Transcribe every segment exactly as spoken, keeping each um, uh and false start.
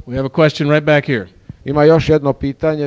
We have a question right back here. Ima još jedno pitanje.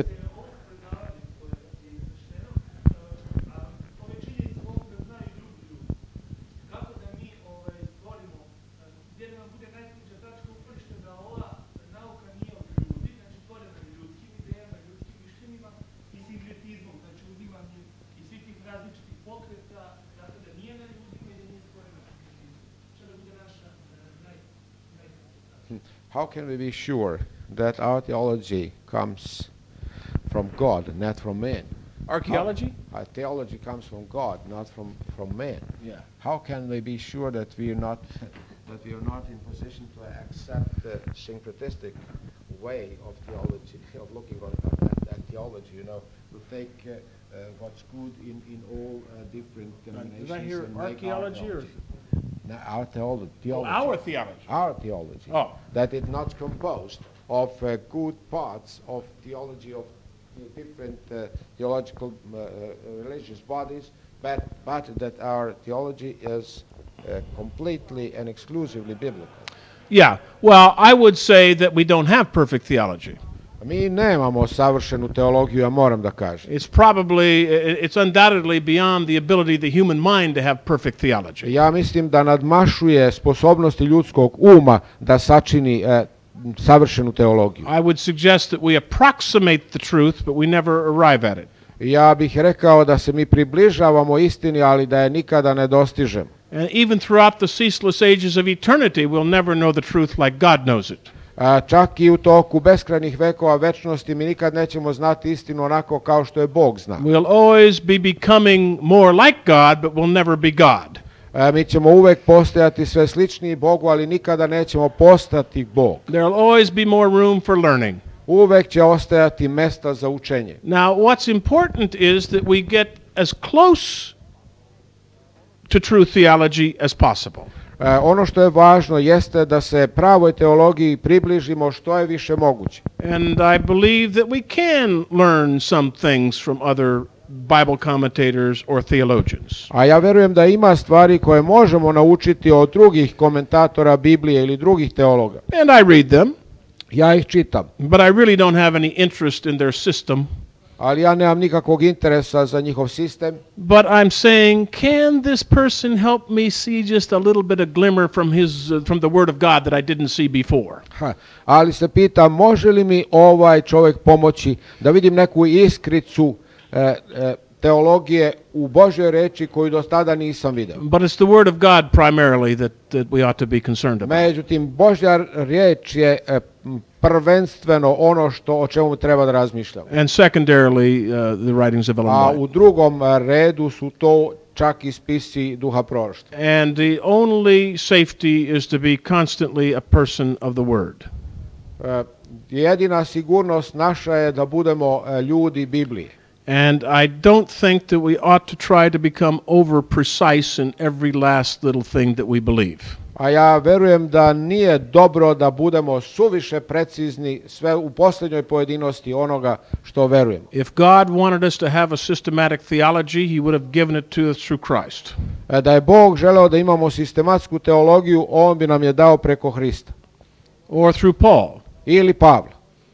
How can we be sure that our theology comes from God, not from man? Archaeology? Our theology comes from God, not from, from man. Yeah. How can we be sure that we are not that we are not in position to accept the syncretistic way of theology, of looking on at, at theology? You know, to take uh, uh, what's good in in all uh, different denominations. Did I hear and make our archaeology or? No, our theolo- theology. Oh, our theology. Our theology. Oh. That it's not composed of uh, good parts of theology of different uh, theological uh, uh, religious bodies, but, but that our theology is uh, completely and exclusively biblical. Yeah. Well, I would say that we don't have perfect theology. Mi nemamo savršenu teologiju, ja moram da kažem. It's probably, it's undoubtedly beyond the ability of the human mind to have perfect theology. Ja mislim da nadmašuje sposobnosti ljudskog uma da sačini uh, savršenu teologiju. I would suggest that we approximate the truth, but we never arrive at it. Ja bih rekao da se mi približavamo istini, ali da je nikada ne dostižemo. And even throughout the ceaseless ages of eternity, we'll never know the truth like God knows it. A čak i u toku beskrajnih vekova večnosti mi nikad nećemo znati istinu onako kao što je Bog zna. We'll always be becoming more like God, but we'll never be God. A mi ćemo uvek postajati sve sličniji Bogu, ali nikada nećemo postati Bog. There'll always be more room for learning. Uvek će ostajati mesta za učenje. Now, what's important is that we get as close to true theology as possible. E, ono što je važno jeste da se pravoj teologiji približimo što je više moguće. And I believe that we can learn some things from other Bible commentators or theologians. A ja verujem da ima stvari koje možemo naučiti od drugih komentatora Biblije ili drugih teologa. And I read them. Ja ih čitam. But I really don't have any interest in their system. Ali ja nemam nikakvog interesa za njihov sistem. But I'm saying, can this person help me see just a little bit of glimmer from his uh, from the Word of God that I didn't see before? Ha, ali se pitam, može li mi ovaj čovjek pomoći da vidim neku iskricu e, e, teologije u Božjoj reči koju do tada nisam vidio. But it's the Word of God primarily that, that we ought to be concerned about. Međutim, Božja riječ je e, prvenstveno ono što o čemu treba da razmišljamo. And secondarily, uh, the writings of Ellen A White. u drugom redu su to čak i spisi duha proroštva. And the only safety is to be constantly a person of the Word. E, jedina sigurnost naša je da budemo e, ljudi Biblije. And I don't think that we ought to try to become over precise in every last little thing that we believe. A ja verujem da nije dobro da budemo suviše precizni sve u posljednjoj pojedinosti onoga što verujemo. If God wanted us to have a systematic theology, he would have given it to us through Christ. E, da je Bog želeo da imamo sistematsku teologiju, on bi nam je dao preko Hrista. Or through Paul. Ili Pavla.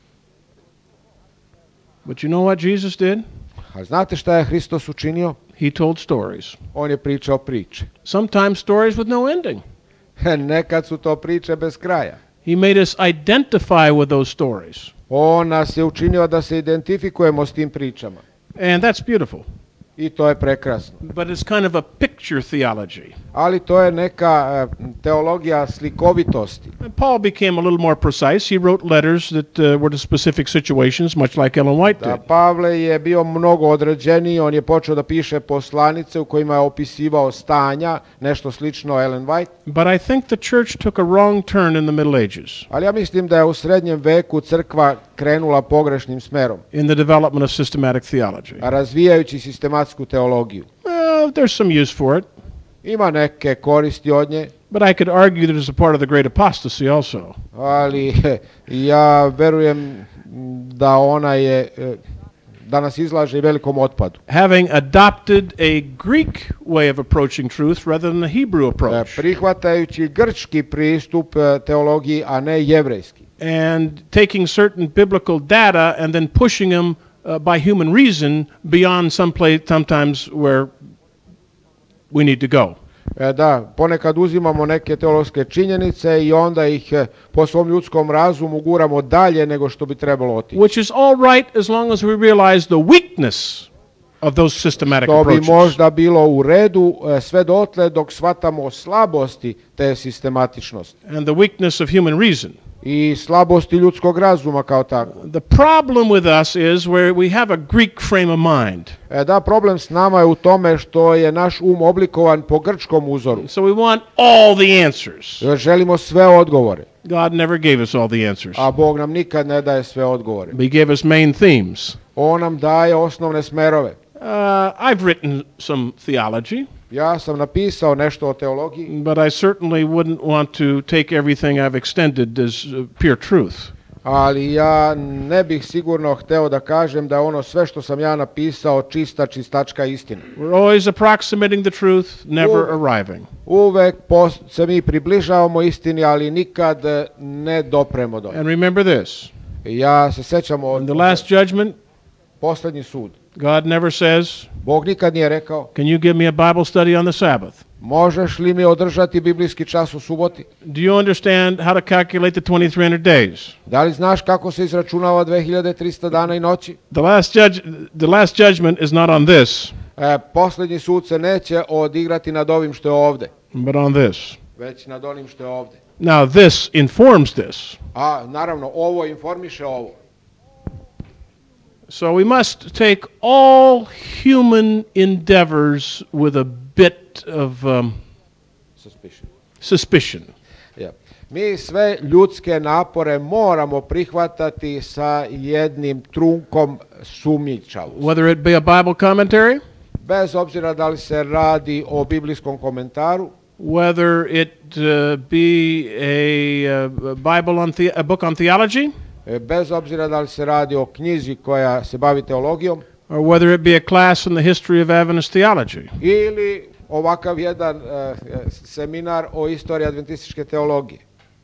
But you know what Jesus did? A znate šta je Hristos učinio? He told stories. On je pričao priče. Sometimes stories with no ending. Nekad su to priče bez kraja. He made us identify with those stories. On nas je učinio da se identifikujemo s tim pričama. And that's beautiful. I to je prekrasno. But it's kind of a picture theology. Ali to je neka uh, teologija slikovitosti. And Paul became a little more precise. He wrote letters that uh, were to specific situations, much like Ellen White Da, did. Pavle je bio mnogo određeniji, on je počeo da piše poslanice u kojima je opisivao stanja, nešto slično Ellen White. But I think the church took a wrong turn in the Middle Ages Ali ja mislim da je u srednjem veku crkva krenula pogrešnim smerom, in the development of systematic theology. razvijajući sistematsku teologiju. Well, there's some use for it. Ima neke koristi od nje, But I could argue that it's a part of the great apostasy also. ali ja verujem da ona je, da nas izlaže i velikom otpadu. Having adopted a Greek way of approaching truth rather than the Hebrew approach. Prihvatajući grčki pristup teologiji, a ne jevrejski. and taking certain biblical data and then pushing them uh, by human reason beyond some place sometimes where we need to go. E, da, ponekad uzimamo neke teološke činjenice i onda ih e, po svom ljudskom razumu guramo dalje nego što bi trebalo otići. Which is all right as long as we realize the weakness of those systematic To bi approaches. možda bilo u redu e, sve dotle dok shvatamo slabosti te sistematičnosti And the weakness of human reason. i slabosti ljudskog razuma kao tako. The problem with us is where we have a Greek frame of mind. E, da, problem s nama je u tome što je naš um oblikovan po grčkom uzoru. So we want all the answers. Jer želimo sve odgovore, God never gave us all the answers. a Bog nam nikad ne daje sve odgovore. He gave us main themes. On nam daje osnovne smerove. Uh, I've written some theology, Ja sam napisao nešto o teologiji, but I certainly wouldn't want to take everything I've extended as uh, pure truth. ali ja ne bih sigurno hteo da kažem da je ono sve što sam ja napisao čista, čistačka istina. We're always approximating the truth, never Uvek. arriving. Uvek pos- se mi približavamo istini, ali nikad e, ne dopremo do nje. And remember this, Ja se sećam in od the last judgment, posljednji sud. God never says, Bog nikad nije rekao, can you give me a Bible study on the Sabbath? možeš li mi održati biblijski čas u suboti? Do you understand how to calculate the twenty-three hundred days? Da li znaš kako se izračunava dve hiljade trista dana i noći? The last judge, the last judgment is not on this, E, posljednji sud se neće odigrati nad ovim što je ovde, but on this. već nad onim što je ovde. Now this informs this. A naravno, ovo informiše ovo. So we must take all human endeavors with a bit of um, Suspicion. suspicion. Ja. Mi sve ljudske napore moramo prihvatati sa jednim trunkom sumnjičavosti. Whether it be a Bible commentary, Bez obzira da li se radi o biblijskom komentaru, whether it uh, be a, uh, Bible on the, a book on theology, e, bez obzira da li se radi o knjizi koja se bavi teologijom, or whether it be a class in the history of Adventist theology. ili ovakav jedan e, seminar o istoriji adventističke teologije.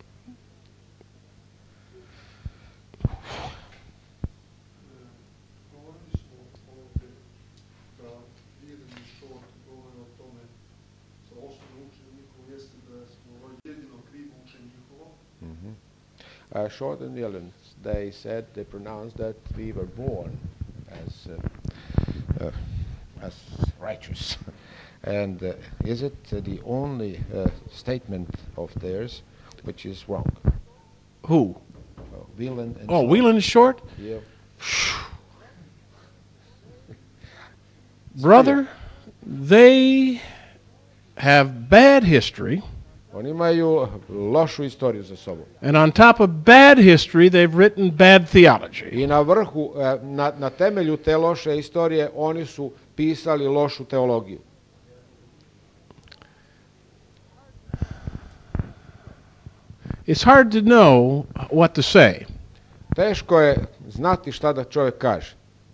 Uh, Short and Yellen, they said, they pronounced that we were born as uh, uh, as righteous. And uh, is it uh, the only uh, statement of theirs which is wrong? Who? Uh, Whelan and Oh, Short. Whelan is short? Yeah. Brother, they have bad history, Oni imaju lošu istoriju za sobom. and on top of bad history, they've written bad theology. I na vrhu, e, na, na temelju te loše istorije, oni su pisali lošu teologiju. It's hard to know what to say. Teško je znati šta da čovjek kaže.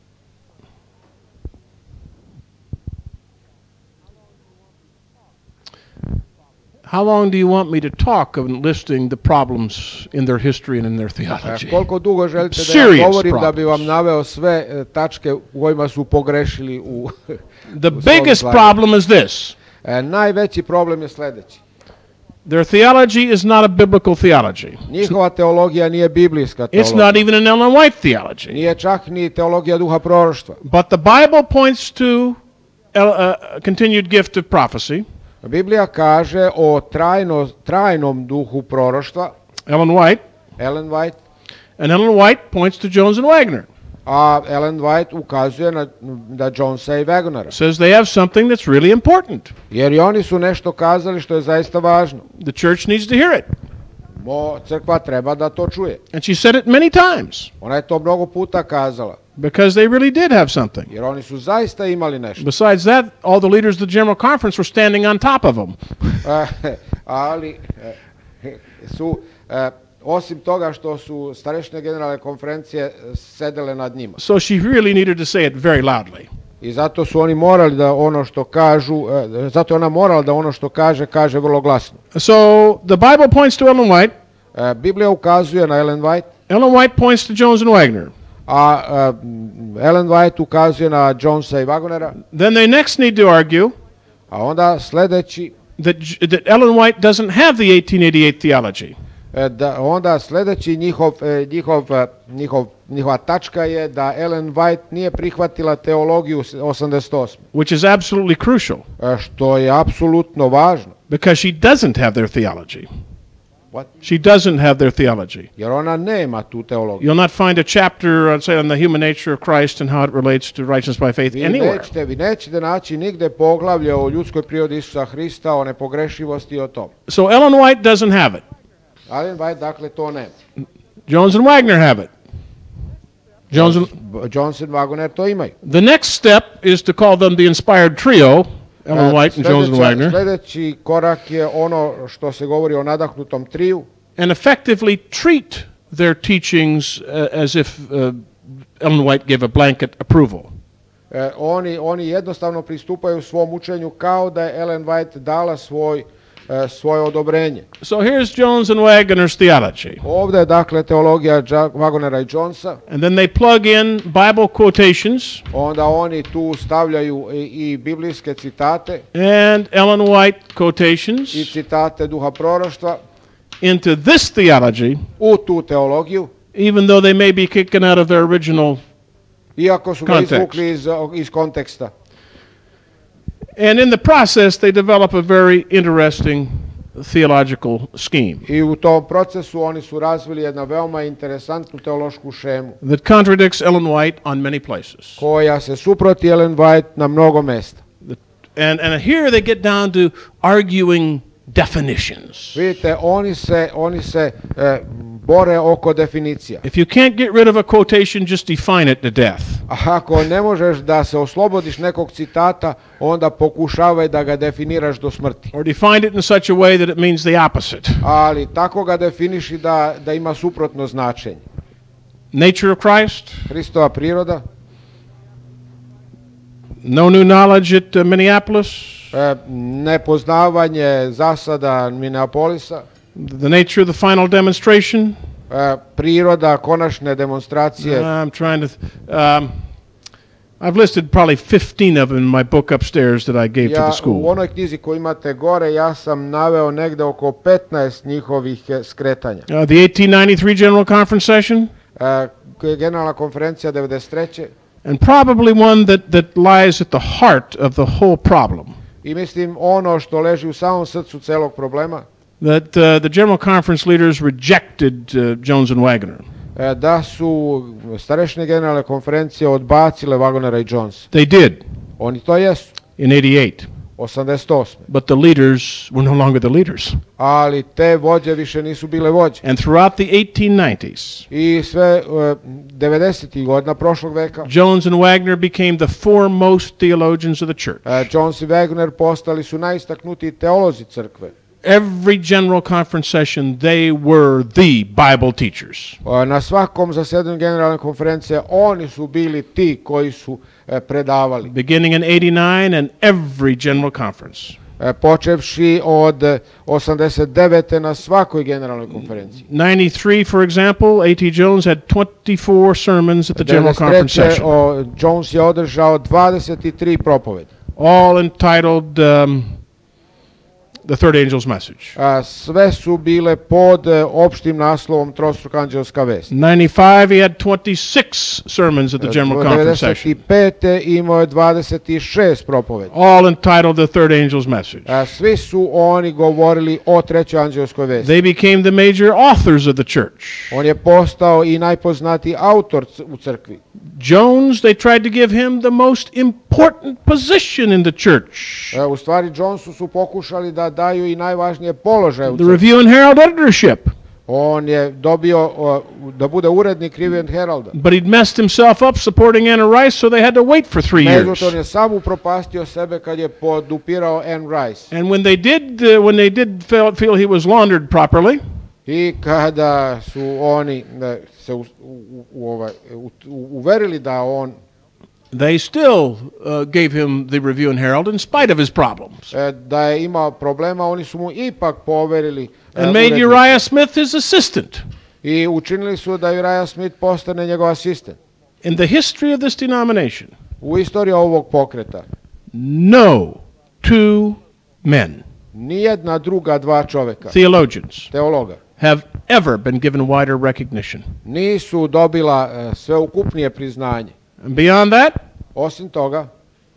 How long do you want me to talk of listing the problems in their history and in their E, theology? koliko dugo želite da ja Serious govorim da bi vam problems. naveo sve e, tačke u kojima su pogrešili u... The u svom biggest izlaganju? problem is this. E, najveći problem je sljedeći. Their theology is not a biblical theology. Njihova teologija nije biblijska It's teologija. not even an Ellen White theology. Nije čak ni teologija duha proroštva. But the Bible points to a, a continued gift of prophecy. Biblija kaže o trajno, trajnom duhu proroštva, Ellen White. Ellen White, And Ellen White points to Jones and Wagner. a Ellen White ukazuje na, da Jonesa i Wagnera. Says they have something that's really important. Jer i oni su nešto kazali što je zaista važno. The church needs to hear it. Mo, crkva treba da to čuje. And she said it many times Ona je to mnogo puta kazala. because they really did have something. Jer oni su zaista imali nešto. Besides that, all the leaders of the General Conference were standing on top of them. E, ali e, su, e, osim toga što su starešine generalne konferencije e, sedele nad njima. So she really needed to say it very loudly. I zato su oni morali da ono što kažu, e, zato je ona morala da ono što kaže, kaže vrlo glasno. So the Bible points to Ellen White. E, Biblija ukazuje na Ellen White, Ellen White points to Jones and Wagner. a e, Ellen White ukazuje na Jonesa i Wagonera, Then they next need to argue a onda sljedeći, that, that Ellen White doesn't have the eighteen eighty-eight theology. e, da, onda sljedeći njihov, e, njihov, e, njihov, njihova tačka je da Ellen White nije prihvatila teologiju osamdeset osme. Which is absolutely crucial E, što je apsolutno važno. because she doesn't have their theology. What? She doesn't have their theology. Jer ona nema tu teologiju. You'll not find a chapter, uh, say, on the human nature of Christ and how it relates to righteousness by faith Vi anywhere. nećete, vi nećete naći nigde poglavlje o ljudskoj prirodi Isusa Hrista, o nepogrešivosti i o tom. So Ellen White doesn't have it. Ellen White, dakle, to nema. Jones and Wagner have it. Jones and, Johnson, Wagoner to imaju. the next step is to call them the inspired trio, Ellen E, White and Jones and sljedeća- Wagner, Sljedeći korak je ono što se govori o nadahnutom triju, and effectively treat their teachings uh, as if uh, Ellen White gave a blanket approval. E, oni, oni jednostavno pristupaju svom učenju kao da je Ellen White dala svoj, e, svoje odobrenje. So here's Jones and Wagner's theology. Ovdje je dakle teologija Ja- Wagonera i Jonesa, And then they plug in Bible quotations onda oni tu stavljaju i, i biblijske citate and Ellen White i quotations citate duha proroštva into this theology, u tu teologiju, even though they may be kicking out of their original. iako su ga Context. izvukli iz, iz konteksta. And in the process, they develop a very interesting theological scheme I u tom procesu oni su razvili jednu veoma interesantnu teološku šemu that contradicts Ellen White on many places. koja se suproti Ellen White na mnogo mesta. And, and here they get down to arguing definitions. Vidite, oni se, oni se e, bore oko definicija. If you can't get rid of a quotation, just define it to death. A ako ne možeš da se oslobodiš nekog citata, onda pokušavaj da ga definiraš do smrti. Or define it in such a way that it means the opposite. Ali tako ga definiši da, da ima suprotno značenje. Nature of Christ, Hristova priroda, no new knowledge at uh, Minneapolis, e, nepoznavanje zasada Minneapolisa, the nature of the final demonstration. e, priroda konačne demonstracije. I'm trying to. Th- um, I've listed probably fifteen of them in my book upstairs that I gave to Ja, the school. u onoj knjizi koju imate gore, ja sam naveo negde oko petnaest njihovih e, skretanja. Uh, the eighteen ninety-three General Conference session, E, koja je generalna konferencija devedeset treće. and probably one that, that lies at the heart of the whole problem. I mislim ono što leži u samom srcu celog problema, That uh, the General Conference leaders rejected uh, Jones and Wagner. e, da su starešine generalne konferencije odbacile Wagonera i Jonesa. They did Oni to jesu, in eighty-eight, osamdeset osme. but the leaders were no longer the leaders. Ali te vođe više nisu bile vođe. And throughout the eighteen nineties, I sve e, devedesetih godina prošlog veka, Jones and Wagner became the foremost theologians of the church. e, Jones i Wagner postali su najistaknutiji teolozi crkve. Every General Conference session, they were the Bible teachers. E, Na svakom zasedanju generalne konferencije oni su bili ti koji su e, predavali. Beginning in eighty-nine and every General Conference. E, Počevši od e, osamdeset devete na svakoj generalnoj konferenciji. ninety-three, for example, A T Jones had twenty-four sermons at the General Conference devedeset treće session, o, Jones je održao dvadeset tri propovedi. all entitled um, The Third Angel's Message. A, sve su bile pod e, opštim naslovom Trostruka anđelska vest. ninety-five, he had twenty-six sermons at the General Conference session, devedeset pete imao je dvadeset šest propovedi. all entitled The Third Angel's Message. A, svi su oni govorili o trećoj anđelskoj vesti. They became the major authors of the church. On je postao i najpoznatiji autor c- u crkvi. Jones, they tried to give him the most important position in the church. E, u stvari Jonesu su pokušali da daju i najvažnije položaje u The crkvi. Review and Herald editorship. On je dobio o, da bude urednik Review and Heralda. But he'd messed himself up supporting Anna Rice, so they had to wait for three years. Međutim, on je sam upropastio sebe kad je podupirao Anne Rice. And when they did, uh, when they did feel, feel he was laundered properly, I kada su oni e, se u, u, u, ovaj, u, u, uverili da on they still uh, gave him the Review and Herald in spite of his problems. E, da je imao problema, oni su mu ipak poverili e, And made uredništvo. Uriah Smith his assistant. I učinili su da Uriah Smith postane njegov asistent. In the history of this denomination, U istoriji ovog pokreta no two men, nijedna druga dva čoveka, theologians, teologa, have ever been given wider recognition. nisu dobila e, sveukupnije priznanje. And beyond that, Osim toga,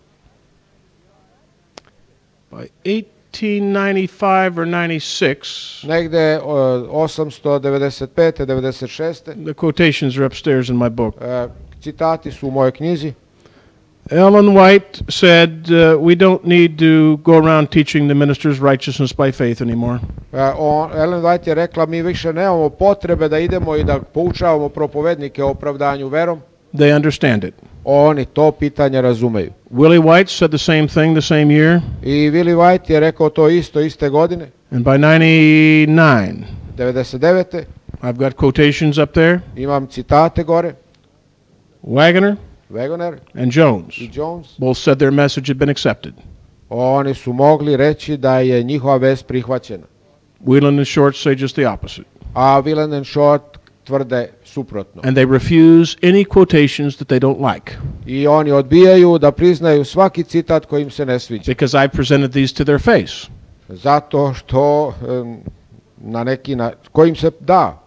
by eighteen ninety-five or ninety-six, negde o, osamsto devedeset pete devedeset šeste the quotations are upstairs in my book. e, citati su u mojoj knjizi. Ellen White said, uh, we don't need to go around teaching the ministers righteousness by faith anymore. E, on, Ellen White je rekla, mi više nemamo potrebe da idemo i da poučavamo propovednike o opravdanju verom. They understand it. Oni to pitanje razumeju. Willie White said the same thing the same year. I Willie White je rekao to isto iste godine, And by ninety-nine, devedeset devete I've got quotations up there. imam citate gore, Waggoner Wegener and Jones i Jones, both said their message had been accepted. oni su mogli reći da je njihova vest prihvaćena. Whelan and Short say just the opposite. A Whelan and Short tvrde suprotno. And they refuse any quotations that they don't like, I oni odbijaju da priznaju svaki citat koji im se ne sviđa. because I presented these to their face. Zato što em, na neki na kojim se da.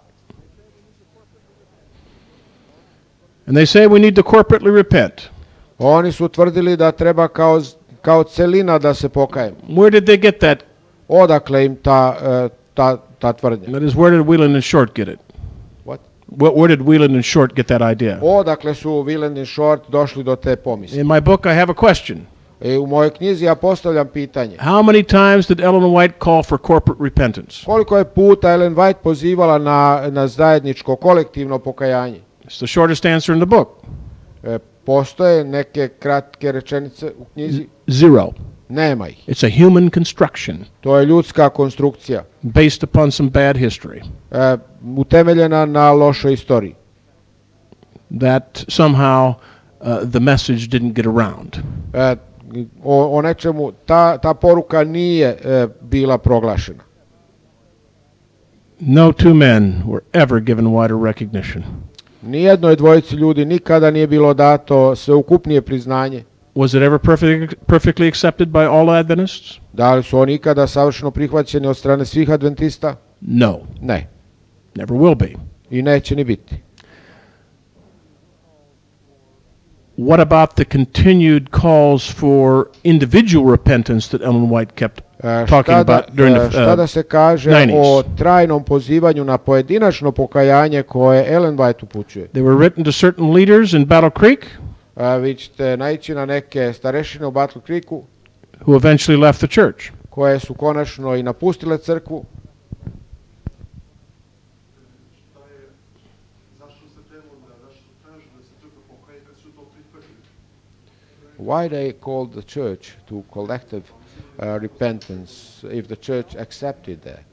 And they say we need to corporately repent. Oni su tvrdili da treba kao, z- kao celina da se pokajemo. Where did they get that? Odakle im ta, e, ta, ta tvrdnja? That is, where did Whelan and Short get it? What? Where, where did Whelan and Short get that idea? Odakle su Whelan i Short došli do te pomisli? In my book, I have a question. E, u mojoj knjizi ja postavljam pitanje. How many times did Ellen White call for corporate repentance? Koliko je puta Ellen White pozivala na, na zajedničko kolektivno pokajanje? It's the shortest answer in the book. E, postoje neke kratke rečenice u knjizi? Zero. Nema ih. It's a human construction To je ljudska konstrukcija, based upon some bad history e, utemeljena na lošoj istoriji. that somehow uh, the message didn't get around. E, o, o nečemu, ta, ta poruka nije e, bila proglašena. No two men were ever given wider recognition. Nijednoj dvojici ljudi nikada nije bilo dato sveukupnije priznanje. Was it ever perfect, perfectly accepted by all Adventists? Da li su oni ikada savršeno prihvaćeni od strane svih adventista? No, Ne. never will be. I neće ni biti. What about the continued calls for individual repentance that Ellen White kept E, talking šta, da, about during the e, šta da uh, se kaže nineties? o trajnom pozivanju na pojedinačno pokajanje koje Ellen White upućuje? They were written to certain leaders in Battle Creek E, vi ćete naići na neke starešine u Battle Creeku who eventually left the church. koje su konačno i napustile crkvu. Why they called the church to collective uh, repentance if the church accepted that?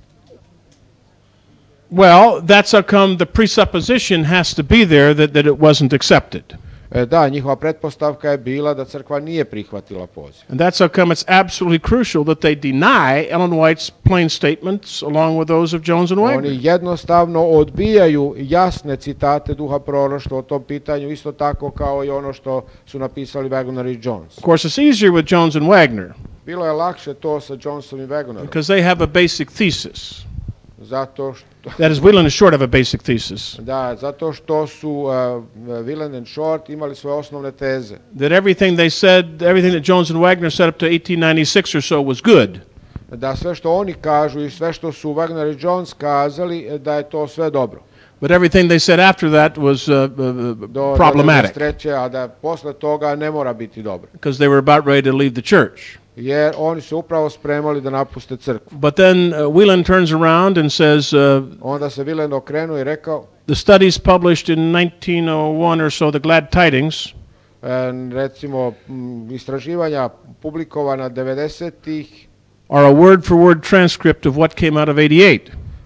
Well, that's how come the presupposition has to be there that, that it wasn't accepted. E, da, njihova pretpostavka je bila da crkva nije prihvatila poziv. And that's how come it's absolutely crucial that they deny Ellen White's plain statements along with those of Jones and Wagner. Oni jednostavno odbijaju jasne citate duha proroštva o tom pitanju, isto tako kao i ono što su napisali Wagner i Jones. Of course, it's easier with Jones and Wagner Bilo je lakše to sa Jonesom i Wagnerom, because they have a basic thesis. zato što That is, Whelan and Short have a basic thesis. da, zato što su uh, Whelan and Short imali svoje osnovne teze. That everything they said, everything that Jones and Wagner said up to eighteen ninety-six or so was good. Da sve što oni kažu i sve što su Wagner i Jones kazali, e, da je to sve dobro. But everything they said after that was uh, uh, Do problematic devedeset treće, a da posle toga ne mora biti dobro. because they were about ready to leave the church. Jer oni su upravo spremali da napuste crkvu. But then uh, Whelan turns around and says, uh, Onda se Whelan okrenuo i rekao, the studies published in nineteen oh one or so, the Glad Tidings, e, recimo m, istraživanja publikovana devedesetih are a word-for-word transcript of what came out of eighty-eight.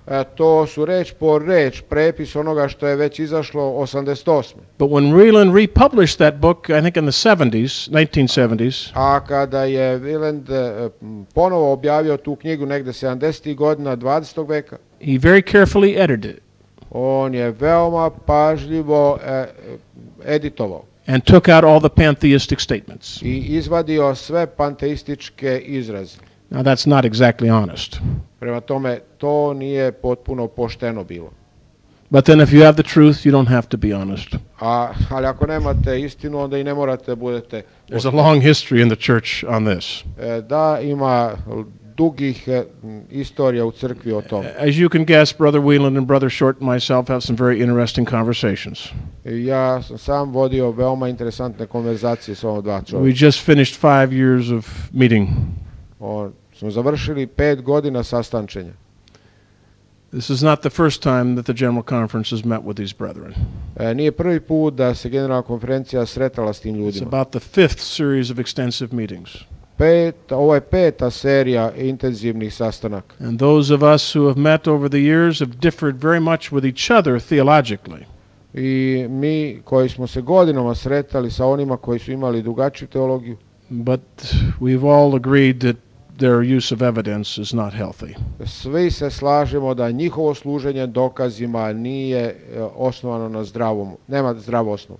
E, to su reč po reč prepis onoga što je već izašlo osamdeset osme. But when Wieland republished that book, I think in the seventies, nineteen seventies, A kada je Wieland e, ponovo objavio tu knjigu negde sedamdesetih godina dvadesetog veka, he very carefully edited it on je veoma pažljivo e, editovao and took out all the pantheistic statements. i izvadio sve panteističke izraze. Now that's not exactly honest. Prema tome, to nije potpuno pošteno bilo. But then if you have the truth, you don't have to be honest. A, ali ako nemate istinu, onda i ne morate da budete There's a long history in the church on this. E, da, ima dugih e, istorija u crkvi o tome. As you can guess, Brother Wieland and Brother Short and myself have some very interesting conversations. I ja sam sam vodio veoma interesantne konverzacije s ovom dva We čovjeka. just finished five years of meeting. O, smo završili pet godina sastančenja. This is not the first time that the General Conference has met with these brethren. E, nije prvi put da se generalna konferencija sretala s tim It's ljudima. about the fifth series of extensive meetings. Pet, ovo je peta serija intenzivnih sastanaka. And those of us who have met over the years have differed very much with each other theologically. I mi koji smo se godinama sretali sa onima koji su imali drugačiju teologiju, But we've all agreed that their use of evidence is not healthy. svi se slažemo da njihovo služenje dokazima nije e, osnovano na zdravom, nema zdravu osnovu.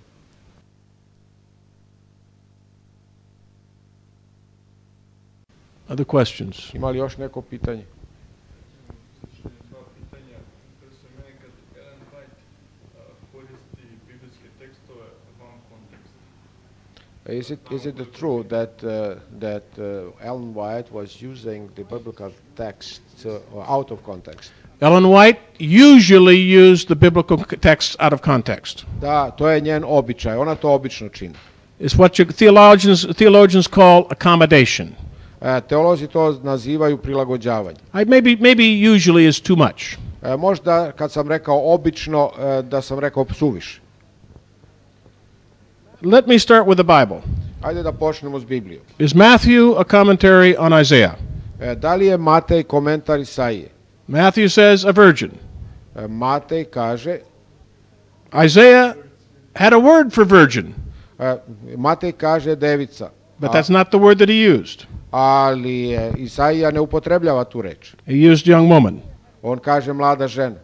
Other questions? Ima li još neko pitanje? Dva pitanja. Interesuje mene kad Ellen White uh, koristi biblijske tekstove van konteksta. Is it is it the truth that uh, that uh, Ellen White was using the biblical text uh, out of context? Ellen White usually used the biblical c- text out of context. Da, to je njen običaj. Ona to obično čini. It's what you, theologians theologians call accommodation. E, teolozi to nazivaju prilagođavanje. I maybe maybe usually is too much. E, možda kad sam rekao obično, e, da sam rekao suviše. Let me start with the Bible. Ajde da počnemo s Biblijom. Is Matthew a commentary on Isaiah? E, da li je Matej komentar Isaije? Matthew says a virgin. E, Matej kaže, Isaiah had a word for virgin, e, Matej kaže devica, but a- that's not the word that he used. ali e, Isaija ne upotrebljava tu reč. He used young woman. On kaže mlada žena.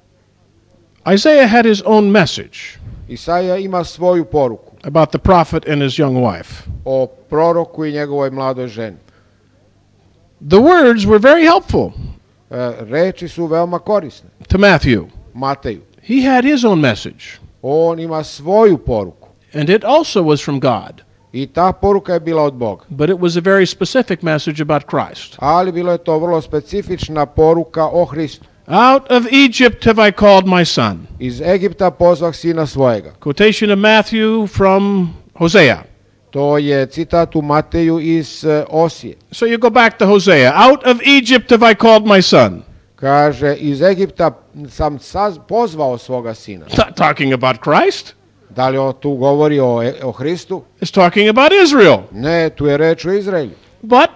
Isaiah had his own message Isaija ima svoju poruku about the prophet and his young wife. o proroku i njegovoj mladoj ženi. The words were very helpful E, reči su veoma korisne to Matthew. Mateju. He had his own message, On ima svoju poruku and it also was from God, i ta poruka je bila od Boga. but it was a very specific message about Christ. Ali bilo je to vrlo specifična poruka o Hristu. Out of Egypt have I called my son. Iz Egipta pozvah sina svojega. Quotation of Matthew from Hosea. To je citat u Mateju iz e, Osije. So you go back to Hosea. Out of Egypt have I called my son. Kaže, iz Egipta sam saz- pozvao svoga sina. Not talking about Christ. Da li on tu govori o, e- o Hristu? It's talking about Israel. Ne, tu je reč o Izraelju. But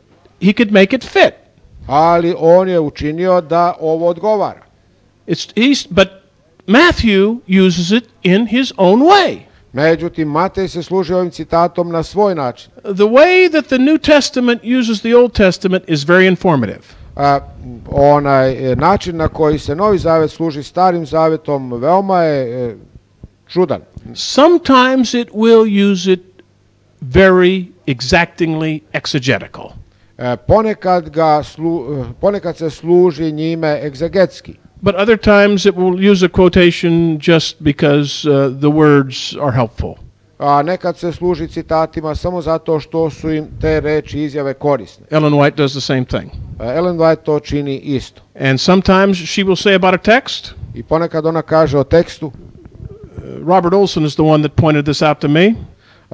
he could make it fit. Ali on je učinio da ovo odgovara. It's he's, but Matthew uses it in his own way. Međutim, Matej se služi ovim citatom na svoj način. The way that the New Testament uses the Old Testament is very informative. A, onaj e, način na koji se Novi Zavet služi Starim Zavetom veoma je e, čudan. Sometimes it will use it very exactingly exegetical. E, ponekad, ga slu, e, ponekad se služi njime egzegetski, But other times it will use a quotation just because uh, the words are helpful. a nekad se služi citatima samo zato što su im te reči i izjave korisne. Ellen White does the same thing. E, Ellen White to čini isto. And sometimes she will say about a text, I ponekad ona kaže o tekstu. uh, Robert Olson is the one that pointed this out to me, e,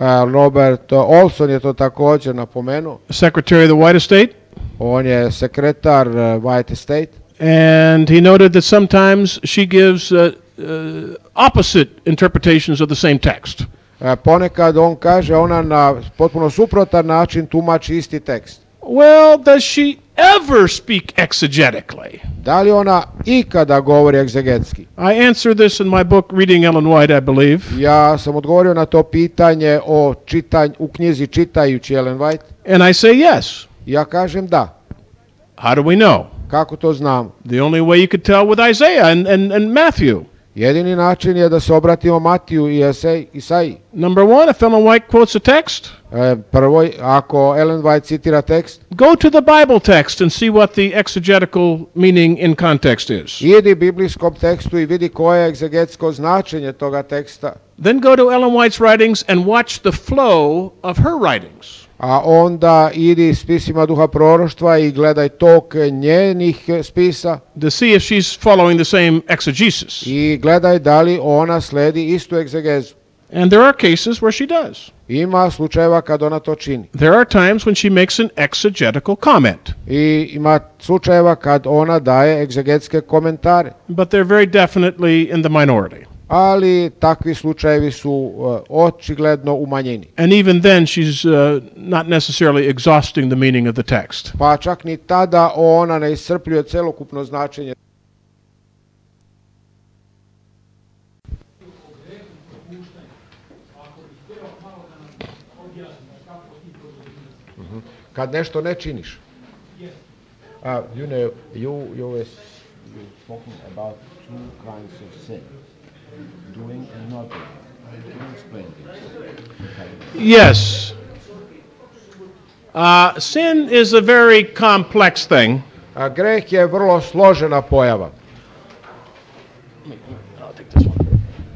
Robert Olson je to također napomenuo. Secretary of the White Estate, On je sekretar e, White Estate. and he noted that sometimes she gives uh, uh, opposite interpretations of the same text. E, ponekad on kaže ona na potpuno suprotan način tumači isti tekst. Well, does she ever speak exegetically? Da li ona ikada govori egzegetski? I answer this in my book, Reading Ellen White, I believe. Ja sam odgovorio na to pitanje o čitanj, u knjizi Čitajući Ellen White. And I say yes. Ja kažem da. How do we know? Kako to znamo? The only way you could tell with Isaiah and, and, and Matthew. Jedini način je da se obratimo Matiju i Esej, Isaiji. Number one, if Ellen White quotes a text, E, prvo, ako Ellen White citira tekst, go to the Bible text and see what the exegetical meaning in context is. idi biblijskom tekstu i vidi koje je egzegetsko značenje toga teksta. Then go to Ellen White's writings and watch the flow of her writings. A onda idi spisima duha proroštva i gledaj tok njenih spisa To see if she's following the same exegesis. i gledaj da li ona sledi istu egzegezu. And there are cases where she does. Ima slučajeva kad ona to čini. There are times when she makes an exegetical comment. I ima slučajeva kad ona daje egzegetske komentare. But they're very definitely in the minority. Ali takvi slučajevi su uh, očigledno u manjini. And even then, she's uh, not necessarily exhausting the meaning of the text. Pa čak ni tada ona ne iscrpljuje celokupno značenje. Kad nešto ne činiš. Uh, you know, you, you was you talking about two kinds of sin. Doing and not doing. Can you explain this? Yes. Uh, sin is a very complex thing. A greh je vrlo složena pojava. I'll take this one.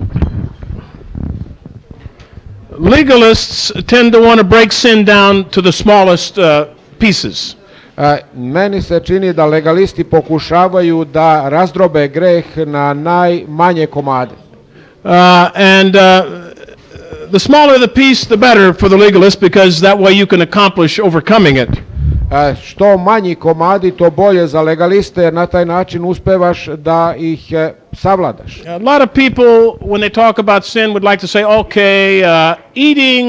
Legalists tend to want to break sin down to the smallest uh, pieces. A, meni se čini da legalisti pokušavaju da razdrobe greh na najmanje komade. Uh, and uh, the smaller the piece, the better for the legalist, because that way you can accomplish overcoming it. A, što manji komadi, to bolje za legaliste, jer na taj način uspevaš da ih e, savladaš. A lot of people, when they talk about sin, would like to say, okay, uh, eating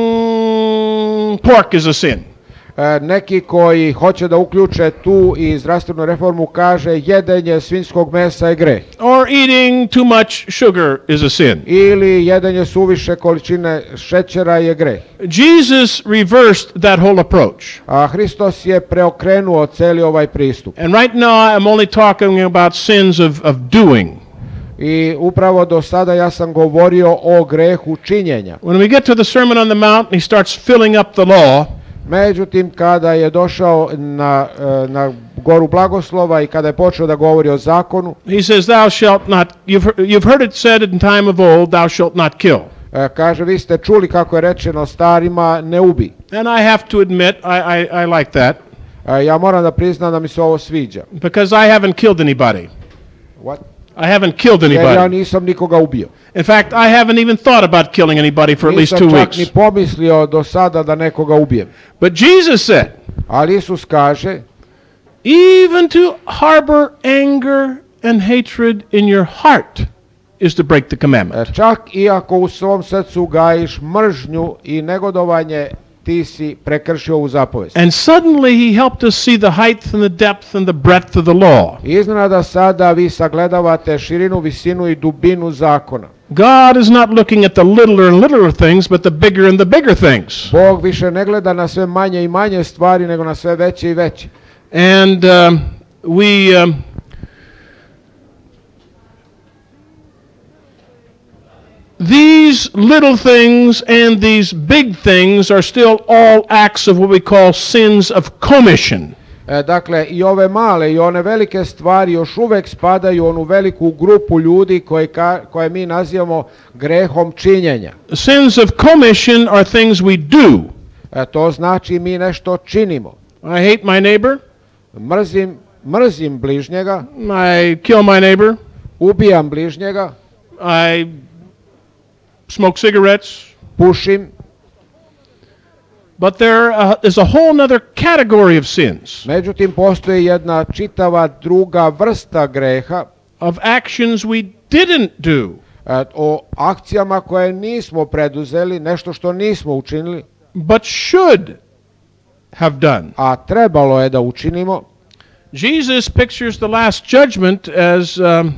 pork is a sin. E, neki koji hoće da uključe tu i zdravstvenu reformu kaže jedenje svinjskog mesa je greh. Or eating too much sugar is a sin. Ili jedenje suviše količine šećera je greh. Jesus reversed that whole approach. A Hristos je preokrenuo celi ovaj pristup. And right now I'm only talking about sins of, of doing. I upravo do sada ja sam govorio o grehu činjenja. When we get to the Sermon on the Mount, he starts filling up the law. Međutim, kada je došao na, na goru blagoslova i kada je počeo da govori o zakonu, He says, thou shalt not, you've, you've heard it said in time of old, thou shalt not kill. kaže, vi ste čuli kako je rečeno starima, ne ubi. And I have to admit, I, I, I like that. Ja moram da priznam da mi se ovo sviđa. Because I haven't killed anybody. What? I haven't killed Jer ja anybody. nisam nikoga ubio. In fact, I haven't even thought about killing anybody for at least two Nisam čak ni weeks. pomislio do sada da nekoga ubijem. But Jesus said, Ali Isus kaže, even to harbor anger and hatred in your heart is to break the commandment. čak i ako u svom srcu gajiš mržnju i negodovanje, ti si prekršio ovu zapovest. And suddenly he helped us see the height and the depth and the breadth of the law. Iznenada sada vi sagledavate širinu, visinu i dubinu zakona. God is not looking at the littler and littler things, but the bigger and the bigger things. Bog više ne gleda na sve manje i manje stvari, nego na sve veće i veće. And um, we um, these little things and these big things are still all acts of what we call sins of commission. E, dakle, i ove male i one velike stvari još uvek spadaju u onu veliku grupu ljudi koje, ka, koje mi nazivamo grehom činjenja. Sins of commission are things we do. E, to znači mi nešto činimo. I hate my neighbor. Mrzim, mrzim bližnjega, I kill my neighbor. ubijam bližnjega, I smoke cigarettes. pušim. But there uh, is a whole other category of sins, Međutim, postoji jedna čitava druga vrsta greha, of actions we didn't do. e, o akcijama koje nismo preduzeli, nešto što nismo učinili, but should have done. a trebalo je da učinimo. Jesus pictures the last judgment as um,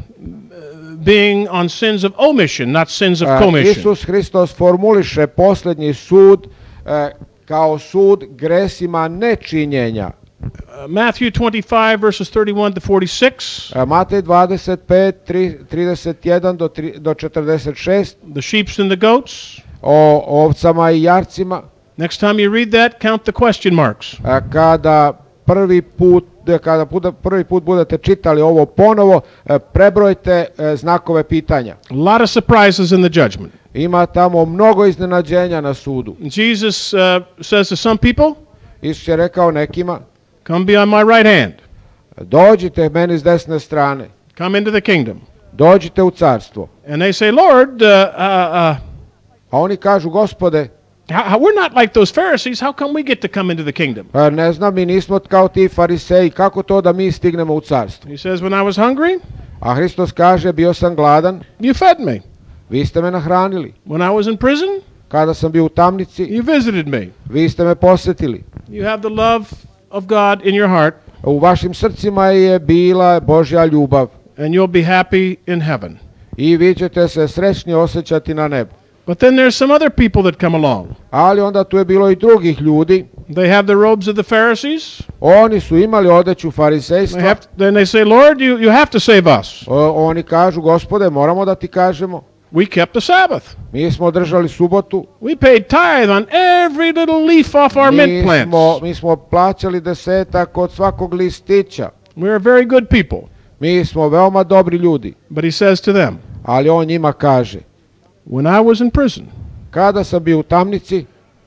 being on sins of omission, not sins of A, commission. Isus Hristos formuliše posljednji sud e, kao sud gresima nečinjenja. Uh, Matthew twenty-five, verses thirty-one to forty-six. E, Matej dvadeset pet, trideset jedan do, tri, do četrdeset šest, The sheeps and the goats. o ovcama i jarcima. Next time you read that, count the question marks. E, kada prvi put kada puta, prvi put budete čitali ovo ponovo, e, prebrojte e, znakove pitanja. A lot of surprises in the judgment. Ima tamo mnogo iznenađenja na sudu. Jesus uh, says to some people, Isus je rekao nekima, come be on my right hand. dođite meni s desne strane, Come into the kingdom. dođite u carstvo. And they say, Lord, uh, uh, uh, A oni kažu, Gospode, how, how, we're not like those Pharisees. How come we get to come into the kingdom? e, ne znam, mi nismo kao ti fariseji, kako to da mi stignemo u carstvo? He says, when I was hungry, A Hristos kaže, bio sam gladan, you fed me. vi ste me nahranili. When I was in prison, Kada sam bio u tamnici, you visited me. vi ste me posjetili. You have the love of God in your heart, U vašim srcima je bila Božja ljubav and you'll be happy in heaven. i vi ćete se srećni osjećati na nebu. But then there's some other people that come along. Ali onda tu je bilo i drugih ljudi. They have the robes of the Pharisees. Oni su imali odeću They farisejstva. have, then they say, Lord, you, you have to save us. O, oni kažu, Gospode, moramo da ti kažemo, We kept the Sabbath. mi smo držali subotu, We paid tithe on every little leaf off our mint mi plants. smo, mi smo plaćali desetak od svakog listića. We are very good people. Mi smo veoma dobri ljudi. But he says to them, Ali on njima kaže, when I was in prison, kada sam bio u tamnici,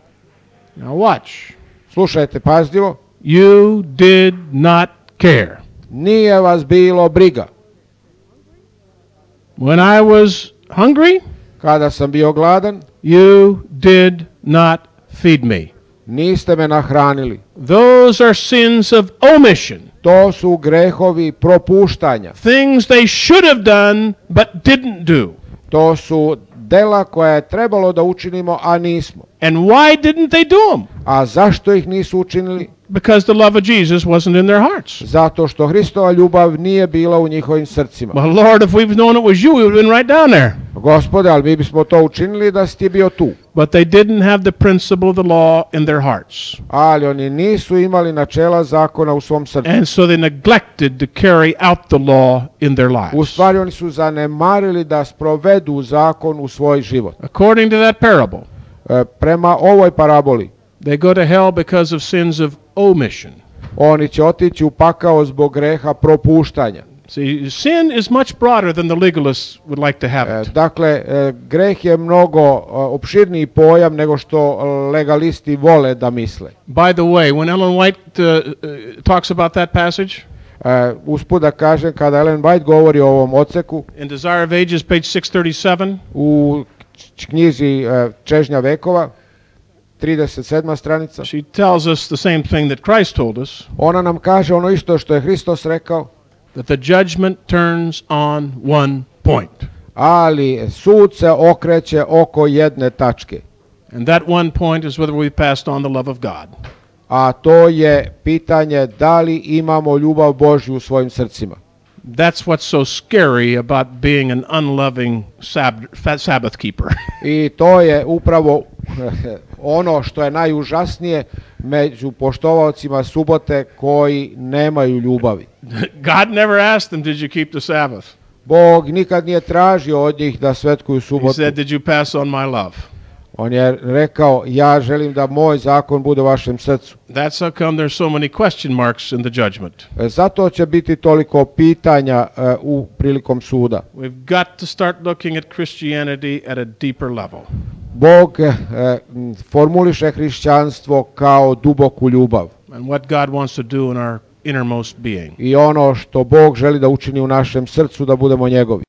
now watch, slušajte pažljivo, you did not care. nije vas bilo briga. When I was hungry, Kada sam bio gladan, you did not feed me. niste me nahranili. Those are sins of omission. To su grehovi propuštanja. Things they should have done but didn't do. To su dela koja je trebalo da učinimo, a nismo. And why didn't they do them? A zašto ih nisu učinili? Because the love of Jesus wasn't in their hearts. Zato što Hristova ljubav nije bila u njihovim srcima. Well, Lord, if we've known it was you, we would have been right down there. Gospode, ali mi bismo to učinili da si ti bio tu. But they didn't have the principle of the law in their hearts. Ali oni nisu imali načela zakona u svom srcu. And so they neglected to carry out the law in their U lives. stvari oni su zanemarili da sprovedu zakon u svoj život. According to that parable, E, prema ovoj paraboli, they go to hell because of sins of omission. oni će otići u pakao zbog greha propuštanja. See, sin is much broader than the legalists would like to have E, it. dakle, e, greh je mnogo e, opširniji pojam nego što legalisti vole da misle. By the way, when Ellen White uh, uh, talks about that passage E, usput da kažem, kada Ellen White govori o ovom odseku, in Desire of Ages, page six thirty-seven, u č- knjizi e, Čežnja vekova, trideset sedma stranica, she tells us the same thing that Christ told us, ona nam kaže ono isto što je Hristos rekao, that the judgment turns on one point. ali sud se okreće oko jedne tačke, And that one point is whether we passed on the love of God. a to je pitanje da li imamo ljubav Božju u svojim srcima. That's what's so scary about being an unloving sab- fa- Sabbath keeper. I to je upravo ono što je najužasnije među poštovaocima subote koji nemaju ljubavi. God never asked them, did you keep the Sabbath? Bog nikad nije tražio od njih da svetkuju He subotu. said, did you pass on my love? On je rekao, ja želim da moj zakon bude u vašem srcu. That's how come there's so many question marks in the judgment. E, Zato će biti toliko pitanja e, u prilikom suda. We've got to start looking at Christianity at a deeper level. Bog e, m, formuliše hrišćanstvo kao duboku ljubav. And what God wants to do in our innermost being. I ono što Bog želi da učini u našem srcu da budemo njegovi.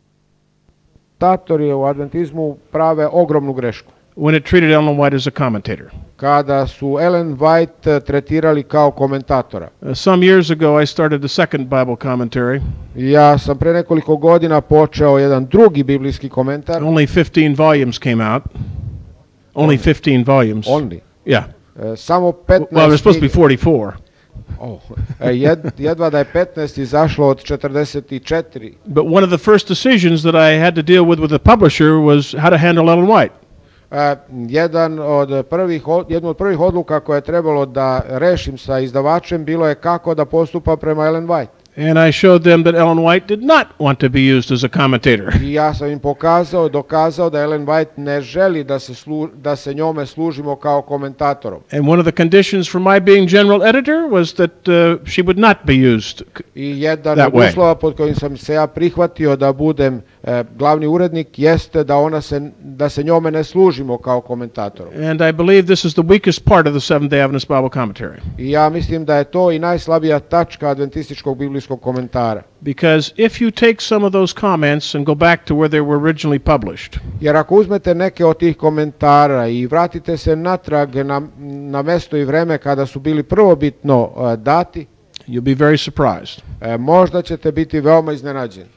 Komentatori u adventizmu prave ogromnu grešku. When it treated Ellen White as a commentator. Kada su Ellen White tretirali kao komentatora. Uh, some years ago, I started the second Bible commentary. Ja sam pre nekoliko godina počeo jedan drugi biblijski komentar. Only fifteen volumes came out. Only fifteen volumes. Only. Yeah. E, samo petnaest Well, there's supposed to be knjiga- forty-four. Oh, e, jed, jedva da je petnaest izašlo od četrdeset četiri. But one of the first decisions that I had to deal with with the publisher was how to handle Ellen White. E, jedan od prvih, od- jednu od prvih odluka koje je trebalo da rešim sa izdavačem bilo je kako da postupa prema Ellen White. And I showed them that Ellen White did not want to be used as a commentator. I ja sam im pokazao, dokazao da Ellen White ne želi da se, slu, da se njome služimo kao komentatorom. And one of the conditions for my being general editor was that uh, she would not be used. I jedan That od way. uslova pod kojim sam se ja prihvatio da budem e, glavni urednik jeste da ona se, da se njome ne služimo kao komentatorom. And I believe this is the weakest part of the Seventh-day Adventist Bible commentary. I ja mislim da je to i najslabija tačka adventističkog biblijskog komentara. Because if you take some of those comments and go back to where they were originally published, Jer ako uzmete neke od tih komentara i vratite se natrag na, na mesto i vreme kada su bili prvobitno e, dati, you'll be very surprised. e, možda ćete biti veoma iznenađeni.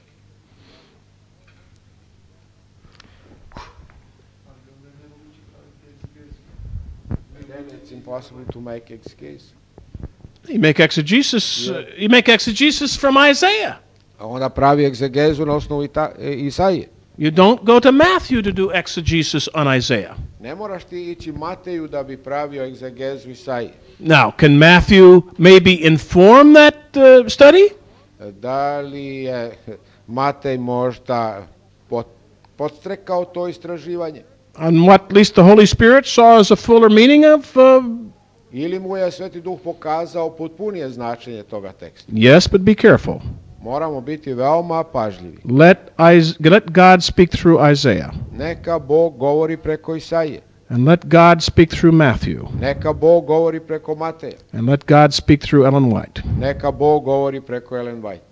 Then it's impossible to make excuse. You make exegesis. Uh, you make exegesis from Isaiah. A onda pravi egzegezu na osnovu Ita- e, Isaije. You don't go to Matthew to do exegesis on Isaiah. Ne moraš ti ići Mateju da bi pravio egzegezu Isaije. Now, can Matthew maybe inform that uh, study? E, Da li je Matej možda pot, podstrekao to istraživanje? On what at least the Holy Spirit saw as a fuller meaning of? Uh, Ili mu je Sveti Duh pokazao potpunije značenje toga teksta? yes, but be careful. Moramo biti veoma pažljivi. Let, Is- let God speak through Isaiah. Neka Bog govori preko Isaije. And let God speak through Matthew. Neka Bog govori preko Mateja. And let God speak through Ellen White. Neka Bog govori preko Ellen White.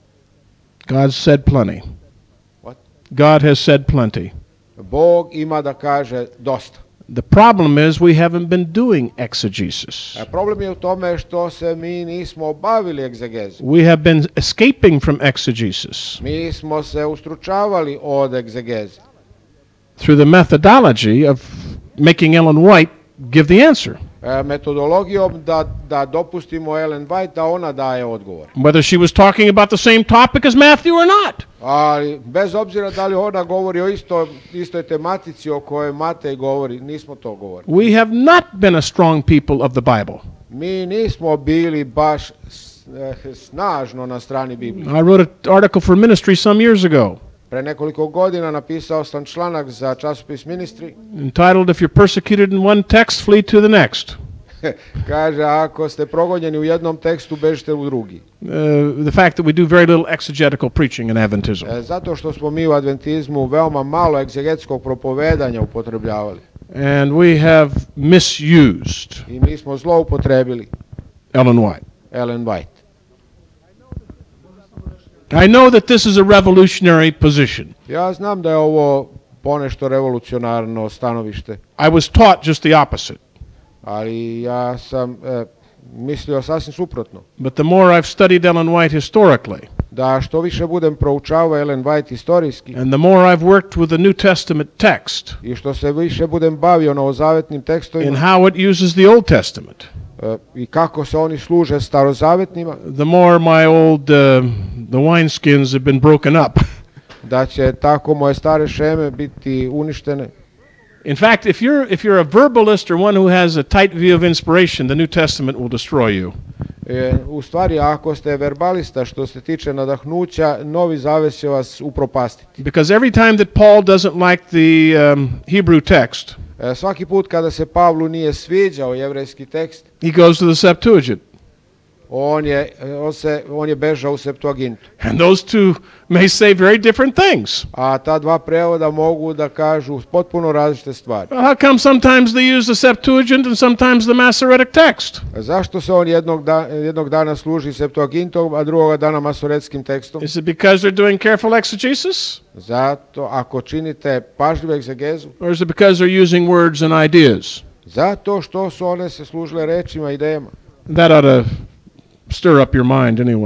God said plenty. What? God has said plenty. Bog ima da kaže dosta. The problem is we haven't been doing exegesis. E, problem je u tome što se mi nismo obavili egzegezom. We have been escaping from exegesis Mi smo se ustručavali od egzegeze. through the methodology of making Ellen White give the answer. E, metodologijom da, da dopustimo Ellen White da ona daje odgovor. Whether she was talking about the same topic as Matthew or not. Ali bez obzira da li ona govori o isto, istoj tematici o kojoj Matej govori, nismo to govorili. We have not been a strong people of the Bible. Mi nismo bili baš s- eh, snažno na strani Biblije. I wrote an article for ministry some years ago Pre nekoliko godina napisao sam članak za časopis Ministry. entitled If You're Persecuted in One Text, Flee to the Next. Kaže, ako ste progonjeni u jednom tekstu, bežite u drugi. Uh, the fact that we do very little exegetical preaching in Adventism. E, zato što smo mi u adventizmu veoma malo egzegetskog propovedanja upotrebljavali. And we have misused I mi smo zloupotrebili Ellen White. Ellen White. I know that this is a revolutionary position. Ja znam da je ovo ponešto revolucionarno stanovište, I was taught just the opposite. ali ja sam e, mislio sasvim suprotno. But the more I've studied Ellen White historically, Da što više budem proučavao Ellen White historijski and the more I've worked with the New Testament text i što se više budem bavio novozavetnim and tekstovima how it uses the Old Testament, e, i kako se oni služe starozavetnima, the more my old uh, the wineskins have been broken up. da će tako moje stare šeme biti uništene. In fact, if you're if you're a verbalist or one who has a tight view of inspiration, the New Testament will destroy you. E, u stvari, ako ste verbalista što se tiče nadahnuća, Novi Zavet će vas upropastiti. Because every time that Paul doesn't like the um, Hebrew text, E, svaki put kada se Pavlu nije sviđao jevrejski tekst, he goes to the Septuagint. on je, on se, on je bežao u Septuagintu. And those two may say very different things. A ta dva prevoda mogu da kažu potpuno različite stvari. Well, how come sometimes they use the Septuagint and sometimes the Masoretic text? Zašto se on jednog, da, jednog dana služi Septuagintom, a drugoga dana masoretskim tekstom? Is it because they're doing careful exegesis? Zato ako činite pažljivu egzegezu, Or is it because they're using words and ideas? zato što su one se služile rečima, idejama. That ought to stir up your mind anyway.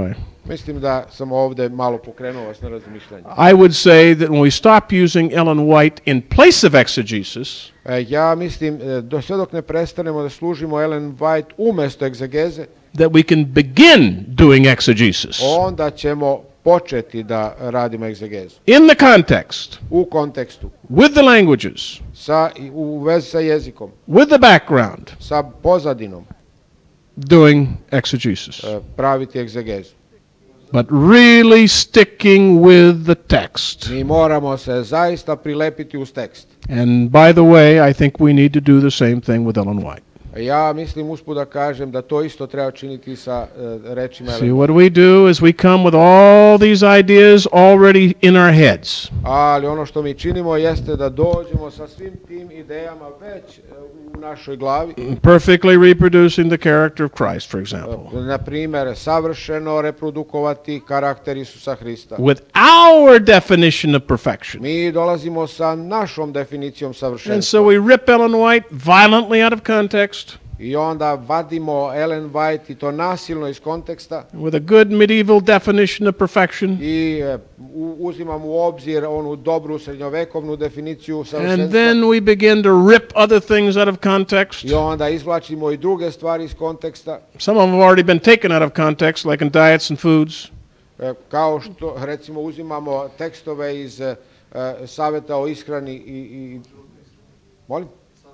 Mislim da sam ovdje malo pokrenuo vas na razmišljanje. I would say that when we stop using Ellen White in place of exegesis, E, Ja mislim, e, do sve dok ne prestanemo da služimo Ellen White umjesto egzegeze, that we can begin doing exegesis onda ćemo početi da radimo egzegezu. in the context, U kontekstu, with the languages, sa, i- u vezi sa jezikom, with the background, sa pozadinom, doing exegesis. e, praviti egzegezu. But really sticking with the text. Mi moramo se zaista prilepiti uz tekst. And by the way, I think we need to do the same thing with Ellen White. Ja mislim usput da kažem da to isto treba činiti sa e, rečima See, Ellen what we do is we come with all these ideas already in our heads. Ali ono što mi činimo jeste da dođemo sa svim tim idejama već e, u našoj glavi. Perfectly reproducing the character of Christ, for example. Na primjer, savršeno reprodukovati karakter Isusa Hrista. With our definition of perfection. Mi dolazimo sa našom definicijom And so savršenstva. we rip Ellen White violently out of context I onda vadimo Ellen White i to nasilno iz konteksta with a good medieval definition of perfection. i e, u- uzimamo u obzir onu dobru srednjovekovnu definiciju And savršenstva. then we begin to rip other things out of context. I onda izvlačimo i druge stvari iz konteksta, Some of them have already been taken out of context, like in diets and foods. e, kao što recimo uzimamo tekstove iz e, savjeta o ishrani i, i molim?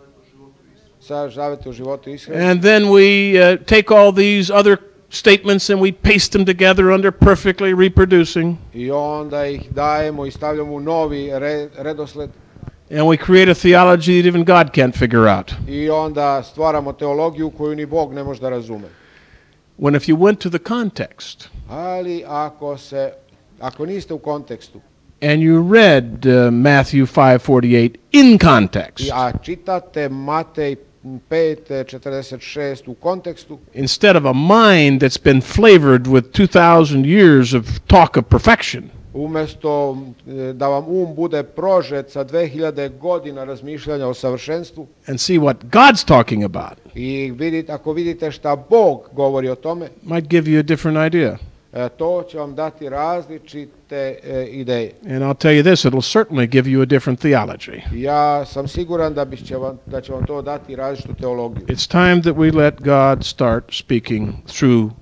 Sa savjeta o životu i ishrani. And then we uh, take all these other statements and we paste them together under perfectly reproducing. I onda ih dajemo i stavljamo u novi re, redosled And we create a theology that even God can't figure out. i onda stvaramo teologiju koju ni Bog ne može da razume. When if you went to the context Ali ako se, ako niste u kontekstu, and you read uh, Matthew five forty-eight in context, i, a čitate Matej pet četrdeset šest u kontekstu, instead of a mind that's been flavored with two thousand years of talk of perfection, umjesto e, da vam um bude prožet sa dve hiljade godina razmišljanja o savršenstvu and see what God's talking about, i vidite, ako vidite šta Bog govori o tome, might give you a different idea. e, to će vam dati različite e, ideje. And I'll tell you this, it'll certainly give you a different theology. Ja sam siguran da, bi će vam, da će vam to dati različitu teologiju. It's time that we let God start speaking through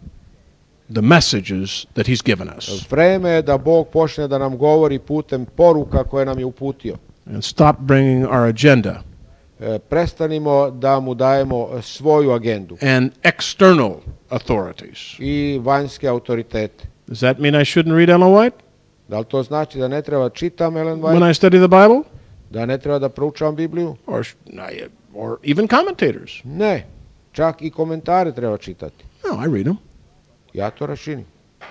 the messages that He's given us Vreme je da Bog počne da nam govori putem poruka koje nam je uputio. and stop bringing our agenda E, prestanimo da mu dajemo svoju agendu and external authorities. i vanjske autoritete. Does that mean I shouldn't read Ellen White Da li to znači da ne treba čitam Ellen when White? I study the Bible? Da ne treba da proučavam Bibliju? Or, sh- I- or even commentators? Ne. Čak i komentare treba čitati. No, I read them. Ja to rašinim.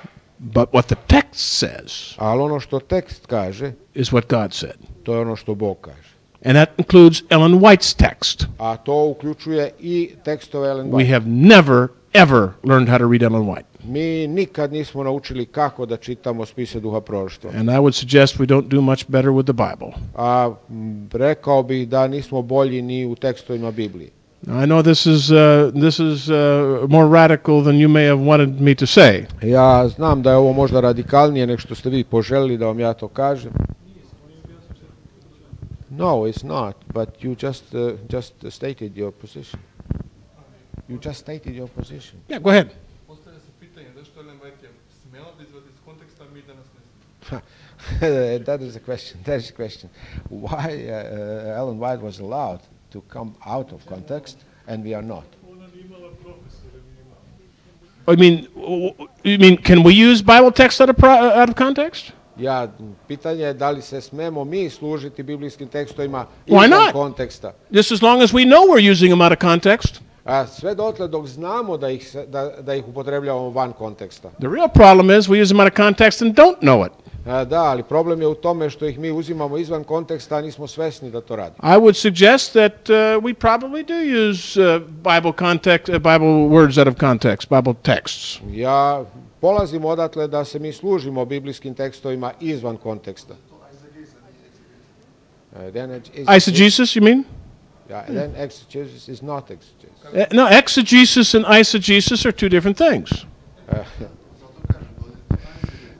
But what the text says Ali ono što tekst kaže, is what God said. to je ono što Bog kaže. And that includes Ellen White's text. A to uključuje i tekstove Ellen We White. have never, ever learned how to read Ellen White. Mi nikad nismo naučili kako da čitamo spise duha proroštva. And I would suggest we don't do much better with the Bible. A m, rekao bih da nismo bolji ni u tekstovima Biblije. Now, I know this is, uh, this is uh, more radical than you may have wanted me to say. Ja znam da je ovo možda radikalnije nego što ste vi poželili da vam ja to kažem. No, it's not, but you just uh, just stated your position. You just stated your position. Yeah, go ahead. Postavlja se pitanje zašto Ellen White je smela da izvadi iz konteksta, a mi danas ne smijemo. That is a question. That is a question. Why uh, uh, Ellen White was allowed to come out of context and we are not? I mean, w- w- you mean, can we use Bible text out of, pro- out of context? Ja, pitanje je da li se smemo mi služiti biblijskim tekstovima Why izvan not? konteksta. Just as long as we know we're using them out of context. A sve dotle dok znamo da ih, se- da, da ih upotrebljavamo van konteksta. The real problem is we use them out of context and don't know it. A, da, ali problem je u tome što ih mi uzimamo izvan konteksta, a nismo svesni da to radimo. I would suggest that uh, we probably do use uh, Bible context, uh, Bible words out of context, Bible texts. Ja polazim odatle da se mi služimo biblijskim tekstovima izvan konteksta. Uh, then it is- Eisegesis, you mean? Yeah, then exegesis is not exegesis. Uh, no, exegesis and eisegesis are two different things. Uh,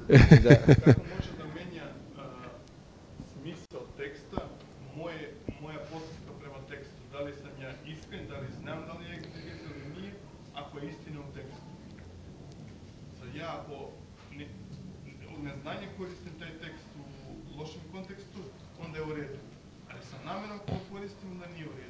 Kako može da menja a, smisao teksta, moje, moja postavka prema tekstu? Da li sam ja iskren, da li znam da li je egzegeza ili nije, ako je istina u tekstu? Sad ja ako ne, u neznanje koristim taj tekst u lošem kontekstu, onda je u redu. Ali sam namjerno ko koristim, onda nije u redu.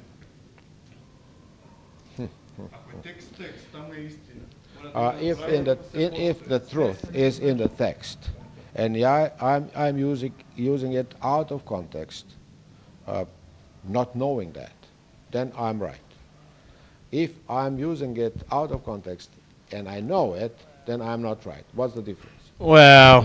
Ako je tekst tekst, tamo je istina. Uh, if in the in, if the truth is in the text, and I, I'm I'm using using it out of context, uh, not knowing that, then I'm right. If I'm using it out of context and I know it, then I'm not right. What's the difference? Well,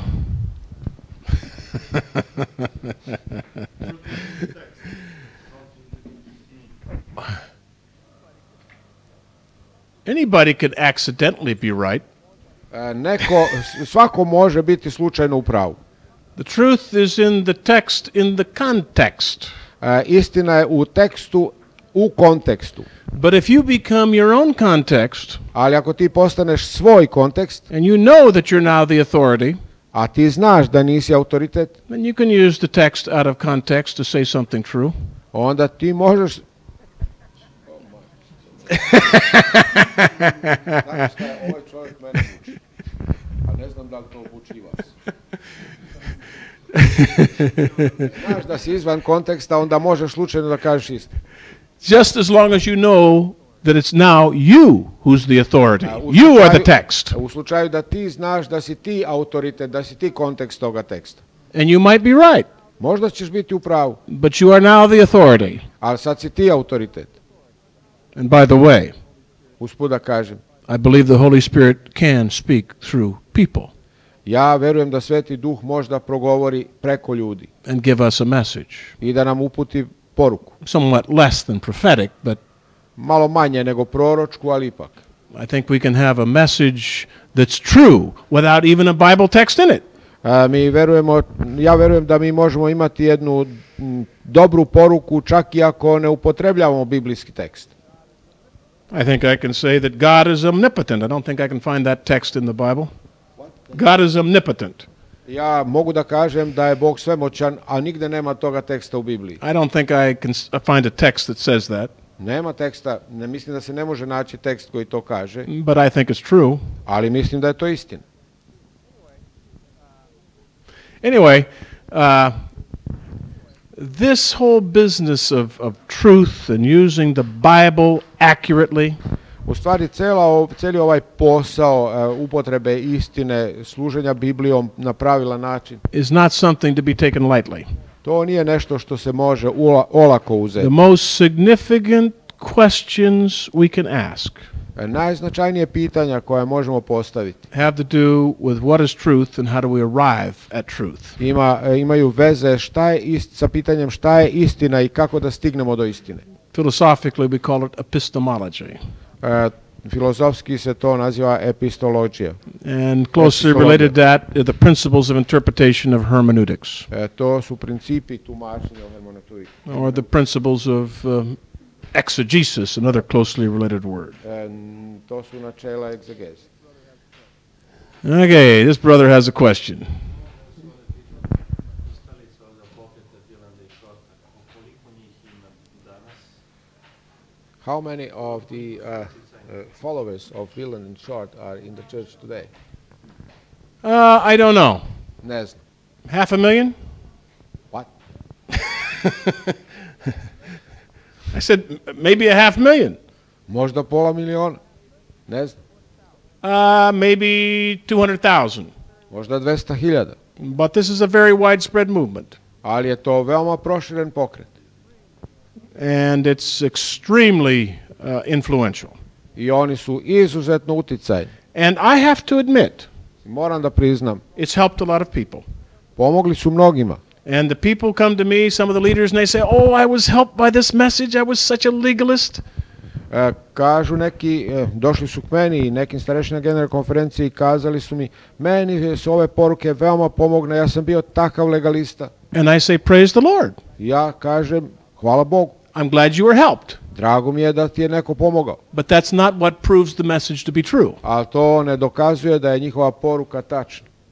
anybody could accidentally be right. Uh, neko, svako može biti slučajno u pravu. The truth is in the text, in the context. Uh, istina je u tekstu, u kontekstu. But if you become your own context, Ali ako ti postaneš svoj kontekst, and you know that you're now the authority, a ti znaš da nisi autoritet, then you can use the text out of context to say something true. onda ti možeš... Znaš šta je, ovaj čovjek mene uči, a ne znam da li to uči i vas. Znaš da si izvan konteksta, onda možeš slučajno da kažeš istinu. Just as long as you know that it's now you who's the authority. A, u You are the slučaju- text. U slučaju da ti znaš da si ti autoritet, da si ti kontekst toga teksta. And you might be right, Možda ćeš biti u pravu, but you are now the authority. ali sad si ti autoritet. And by the way, Usput da kažem, I believe the Holy Spirit can speak through people ja verujem da Sveti Duh možda progovori preko ljudi and give us a message. i da nam uputi poruku. Somewhat less than prophetic, but Malo manje nego proročku, ali ipak. I think we can have a message that's true without even a Bible text in it. A, mi verujemo, ja verujem da mi možemo imati jednu m, dobru poruku čak i ako ne upotrebljavamo biblijski tekst. I think I can say that God is omnipotent. I don't think I can find that text in the Bible. God is omnipotent. Ja mogu da kažem da je Bog svemoćan, a nigde nema toga teksta u Bibliji. I don't think I can s- find a text that says that, Nema teksta, ne mislim da se ne može naći tekst koji to kaže, but I think it's true. ali mislim da je to istina. Anyway, uh, this whole business of, of truth and using the Bible accurately U stvari cela, ov- cijeli ovaj posao uh, upotrebe istine, služenja Biblijom na pravilan način, is not something to be taken lightly. to nije nešto što se može ula- olako uzeti. The most significant questions we can ask E, Najznačajnije pitanja koje možemo postaviti have to do with what is truth and how do we arrive at truth. ima, e, imaju veze šta je ist, sa pitanjem šta je istina i kako da stignemo do istine. Philosophically, we call it epistemology. E, filozofski se to naziva epistologija. And closely Epistemology. related to that are the principles of interpretation of hermeneutics, E, to su principi tumačenja o hermeneutici. or the principles of um, exegesis, another closely related word. E, n- to su načela egzegeze. Okay, this brother has a question. Pristalica ovdje pokreta Dilanda i Shorta, koliko njih ima danas? How many of the uh, uh, followers of Wieland and Short are in the church today? Uh, I don't know. Ne znam. Half a million? What? I said m- maybe a half million. Možda pola miliona. Ne znam. Uh, maybe two hundred thousand. Možda dvesta hiljada. But this is a very widespread movement. Ali je to veoma proširen pokret. And it's extremely uh, influential. I oni su izuzetno uticajni. And I have to admit, Moram da priznam, it's helped a lot of people. pomogli su mnogima. And the people come to me, some of the leaders, and they say, oh, I was helped by this message. I was such a legalist. E, kažu neki, e, došli su k meni i nekim starešina generalne konferencije i kazali su mi, meni su ove poruke veoma pomogne, ja sam bio takav legalista. And I say, praise the Lord. I ja kažem, hvala Bogu, I'm glad you were helped. drago mi je da ti je neko pomogao. But that's not what proves the message to be true. Ali to ne dokazuje da je njihova poruka tačna.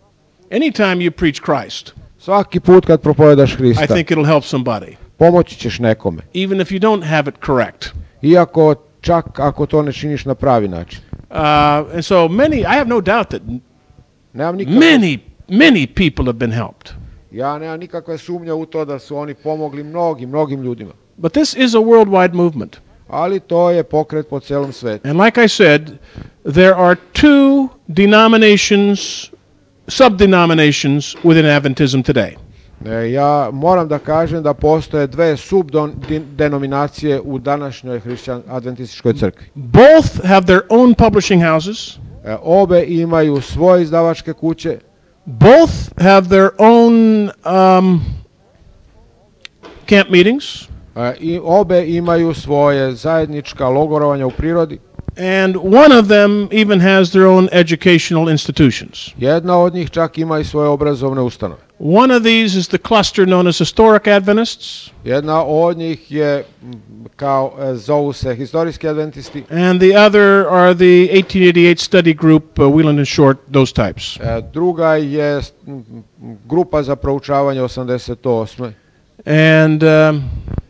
Anytime you preach Christ, Svaki put kad propovedaš I Hrista, think it'll help somebody, pomoći ćeš nekome. even if you don't have it correct. Iako čak ako to ne činiš na pravi način. Uh, and so many, I have no doubt that Nemam nikakve, many, many people have been helped. ja nemam nikakve sumnje u to da su oni pomogli mnogim, mnogim ljudima. But this is a worldwide movement. Ali to je pokret po celom svetu. And like I said, there are two denominations, sub-denominations within Adventism today. E, Ja moram da kažem da postoje dve subdenominacije u današnjoj hrišćan adventističkoj crkvi. Both have their own publishing houses. E, Obe imaju svoje izdavačke kuće, Both have their own um, camp meetings. e, i obe imaju svoje zajednička logorovanja u prirodi. And one of them even has their own educational institutions. Jedna od njih čak ima i svoje obrazovne ustanove. One of these is the cluster known as Historic Adventists, Jedna od njih je m, kao e, zovu se historijski adventisti, and the other are the eighteen eighty-eight study group, uh, Wheeland and Short, those types. e, druga je s- m, m, grupa za proučavanje osamdeset osme. And um,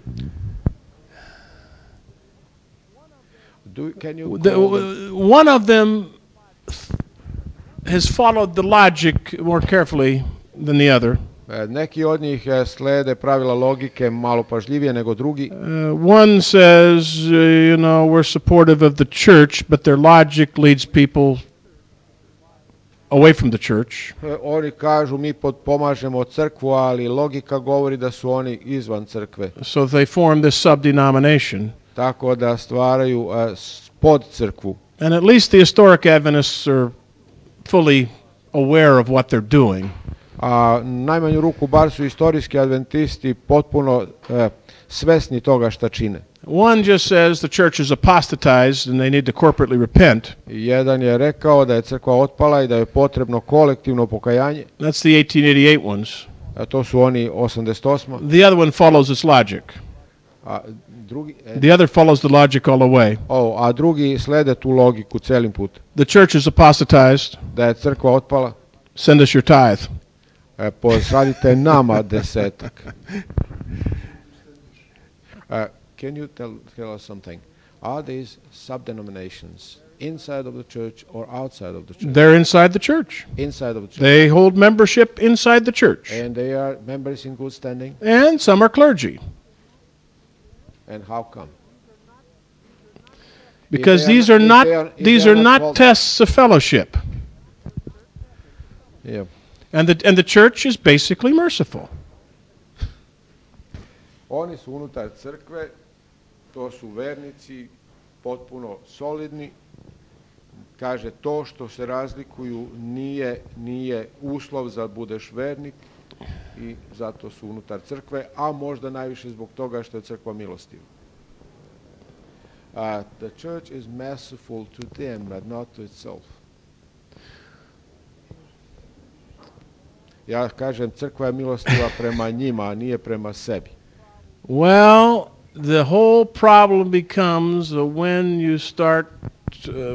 Do, can you the, call them- one of them has followed the logic more carefully than the other. E, Neki od njih e, slede pravila logike malo pažljivije nego drugi. Uh, one says, uh, you know, we're supportive of the church, but their logic leads people away from the church. E, Oni kažu mi potpomažemo crkvu, ali logika govori da su oni izvan crkve. So they form this sub-denomination. Tako da stvaraju e, s- pod crkvu. And at least the historic Adventists are fully aware of what they're doing. A najmanju ruku bar su istorijski adventisti potpuno e, svesni toga šta čine. One just says the church is apostatized and they need to corporately repent. Jedan je rekao da je crkva otpala i da je potrebno kolektivno pokajanje, That's the eighteen eighty-eight ones. a to su oni osamdeset osma. The other one follows its logic. A drugi, e, The other follows the logic all the way. o, a drugi slede tu logiku celim putem. The church is apostatized. Da je crkva otpala, Send us your tithe. e, posadite nama desetak. Uh, can you tell, tell us something? Are these sub-denominations inside of the church or outside of the church? They're inside the church. Inside of the church. They hold membership inside the church. And they are members in good standing? And some are clergy. And how come? Because they are these not- are if not they are- if these they are are not not called- tests of fellowship. Yeah. And the and the church is basically merciful. Oni su unutar crkve, to su vernici, potpuno solidni. Kaže, to što se razlikuju nije, nije uslov za budeš vernik i zato su unutar crkve, a možda najviše zbog toga što je crkva milostiva. Uh, the church is merciful to them, but not to itself. Ja kažem, crkva je milostiva prema njima, a nije prema sebi. Well, the whole problem becomes uh, when you start uh,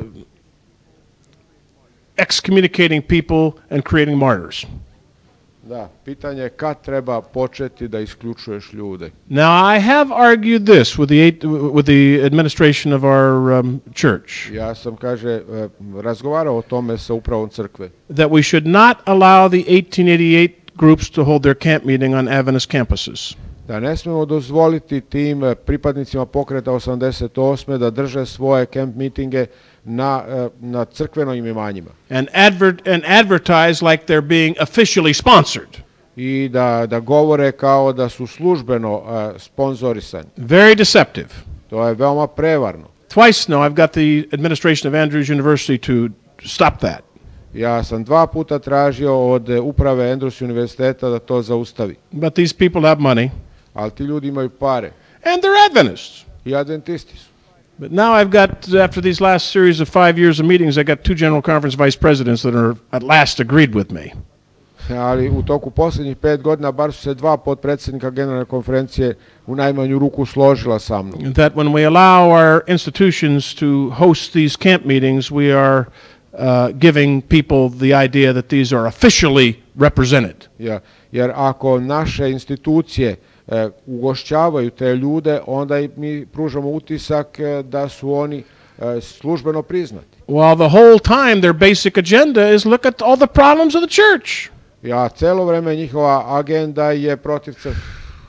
excommunicating people and creating martyrs. Da, pitanje je kad treba početi da isključuješ ljude. Now, I have argued this with the eight, with the administration of our um, church, Ja sam, kaže, e, razgovarao o tome sa upravom crkve. that we should not allow the eighteen eighty-eight groups to hold their camp meeting on Adventist campuses. Da ne smemo dozvoliti tim e, pripadnicima pokreta osamdeset osme da drže svoje camp mitinge na, e, na crkvenim imanjima. And, advert, and advertise like they're being officially sponsored. I da, da govore kao da su službeno e, sponzorisani. Very deceptive. To je veoma prevarno. Twice now I've got the administration of Andrews University to stop that. Ja sam dva puta tražio od e, uprave Andrews univerziteta da to zaustavi. But these people have money, Ali ti ljudi imaju pare. and they're Adventists. I adventisti su. But now I've got, after these last series of five years of meetings, I got two General Conference vice presidents that are at last agreed with me. Ali u toku posljednjih pet godina bar su se dva potpredsjednika generalne konferencije u najmanju ruku složila sa mnom. That when we allow our institutions to host these camp meetings, we are uh, giving people the idea that these are officially represented. Ja, jer ako naše institucije e, ugošćavaju te ljude, onda i mi pružamo utisak e, da su oni e, službeno priznati. While the whole time their basic agenda is look at all the problems of the church. Ja, celo vreme njihova agenda je protiv crkve.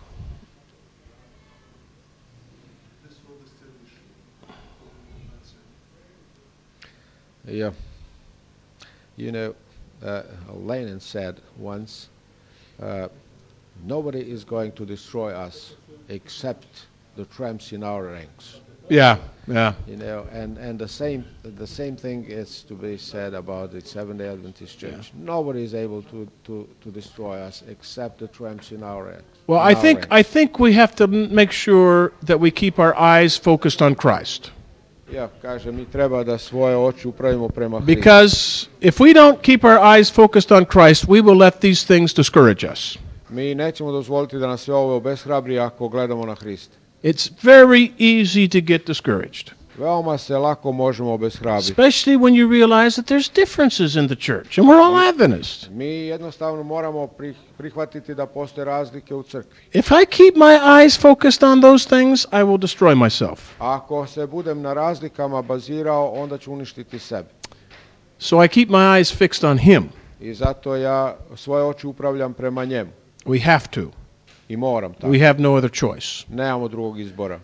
Yeah. You know, uh, Lenin said once, uh, nobody is going to destroy us except the tramps in our ranks. Yeah, yeah. You know, and, and the same the same thing is to be said about the Seventh-day Adventist Church. Yeah. Nobody is able to, to, to destroy us except the tramps in our ranks. Well, I think ranks. I think we have to m- make sure that we keep our eyes focused on Christ. Ja, kaže, mi treba da svoje oči upravimo prema Hristu. Because if we don't keep our eyes focused on Christ, we will let these things discourage us. Mi nećemo dozvoliti da nas sve ovo obeshrabri ako gledamo na Hrista. It's very easy to get discouraged. Veoma se lako možemo obeshrabiti. Especially when you realize that there's differences in the church and we're all Adventists. Mi jednostavno moramo prihvatiti da postoje razlike u crkvi. If I keep my eyes focused on those things, I will destroy myself. Ako se budem na razlikama bazirao, onda ću uništiti sebe. So I keep my eyes fixed on him. I zato ja svoje oči upravljam prema njemu. We have to. I moram tako. We have no other choice. Nemamo drugog izbora.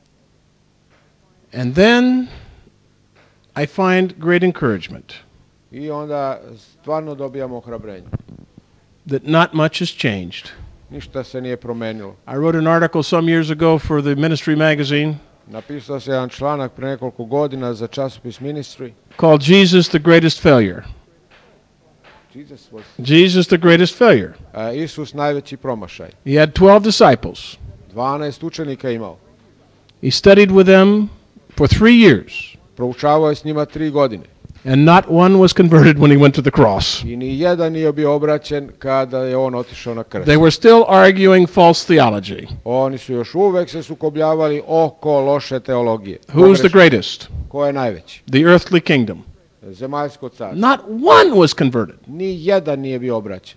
And then I find great encouragement. I onda stvarno dobijamo ohrabrenje. That not much has changed. Ništa se nije promenilo. I wrote an article some years ago for the Ministry magazine. Napisao sam jedan članak pre nekoliko godina za časopis Ministry. Called Jesus the Greatest Failure. Jesus was Jesus the greatest failure. Uh, Isus najveći promašaj. He had twelve disciples. dvanaest učenika imao. He studied with them for three years. Proučavao je s njima tri godine. And not one was converted when he went to the cross. I ni jedan nije bio obraćen kada je on otišao na krst. They were still arguing false theology. Oni su još uvek se sukobljavali oko loše teologije. Who is the greatest? Ko je najveći? The earthly kingdom. Zemaljsko carstvo. Not one was converted. Ni jedan nije bio obraćen.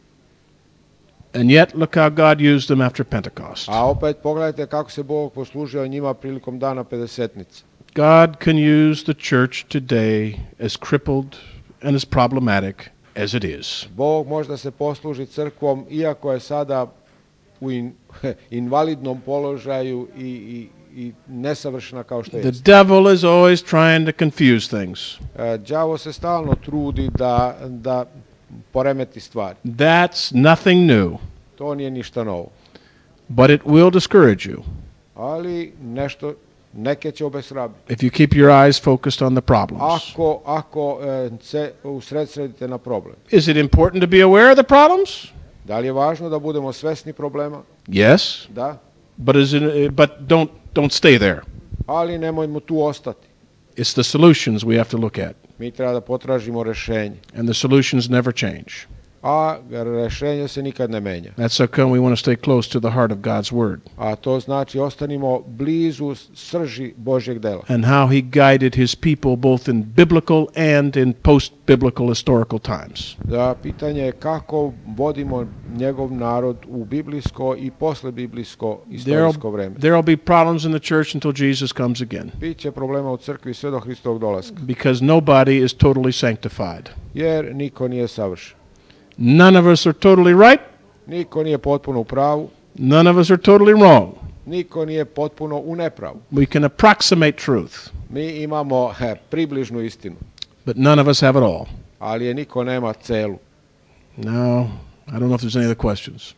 And yet look how God used them after Pentecost. A opet pogledajte kako se Bog poslužio njima prilikom dana pedesetnice. God can use the church today as crippled and as problematic as it is. Bog može da se posluži crkvom iako je sada u in, invalidnom položaju i, i, i nesavršena kao što je. The devil is always trying to confuse things. Uh, đavo se stalno trudi da, da poremeti stvari. That's nothing new. To nije ništa novo. But it will discourage you. Ali nešto neke će obeshrabiti. If you keep your eyes focused on the problems. Ako ako e, se usredsredite na problem. Is it important to be aware of the problems? Da li je važno da budemo svesni problema? Yes. Da. But is it, but don't don't stay there. Ali nemojmo tu ostati. It's the solutions we have to look at. Mi treba da potražimo rešenje. And the solutions never change. A rešenje se nikad ne menja. That's how come we want to stay close to the heart of God's word. A to znači ostanimo blizu srži Božjeg dela. And how he guided his people both in biblical and in post-biblical historical times. Da, pitanje je kako vodimo njegov narod u biblijsko i posle-biblijsko istorijsko vreme. There'll be problems in the church until Jesus comes again. Biće problema u crkvi sve do Hristovog dolaska. Because nobody is totally sanctified. Jer niko nije savršen. None of us are totally right. Niko nije potpuno u pravu. None of us are totally wrong. Niko nije potpuno u nepravu. We can approximate truth. Mi imamo he, približnu istinu. But none of us have it all. Ali je niko nema celu. No, I don't know if there's any other questions.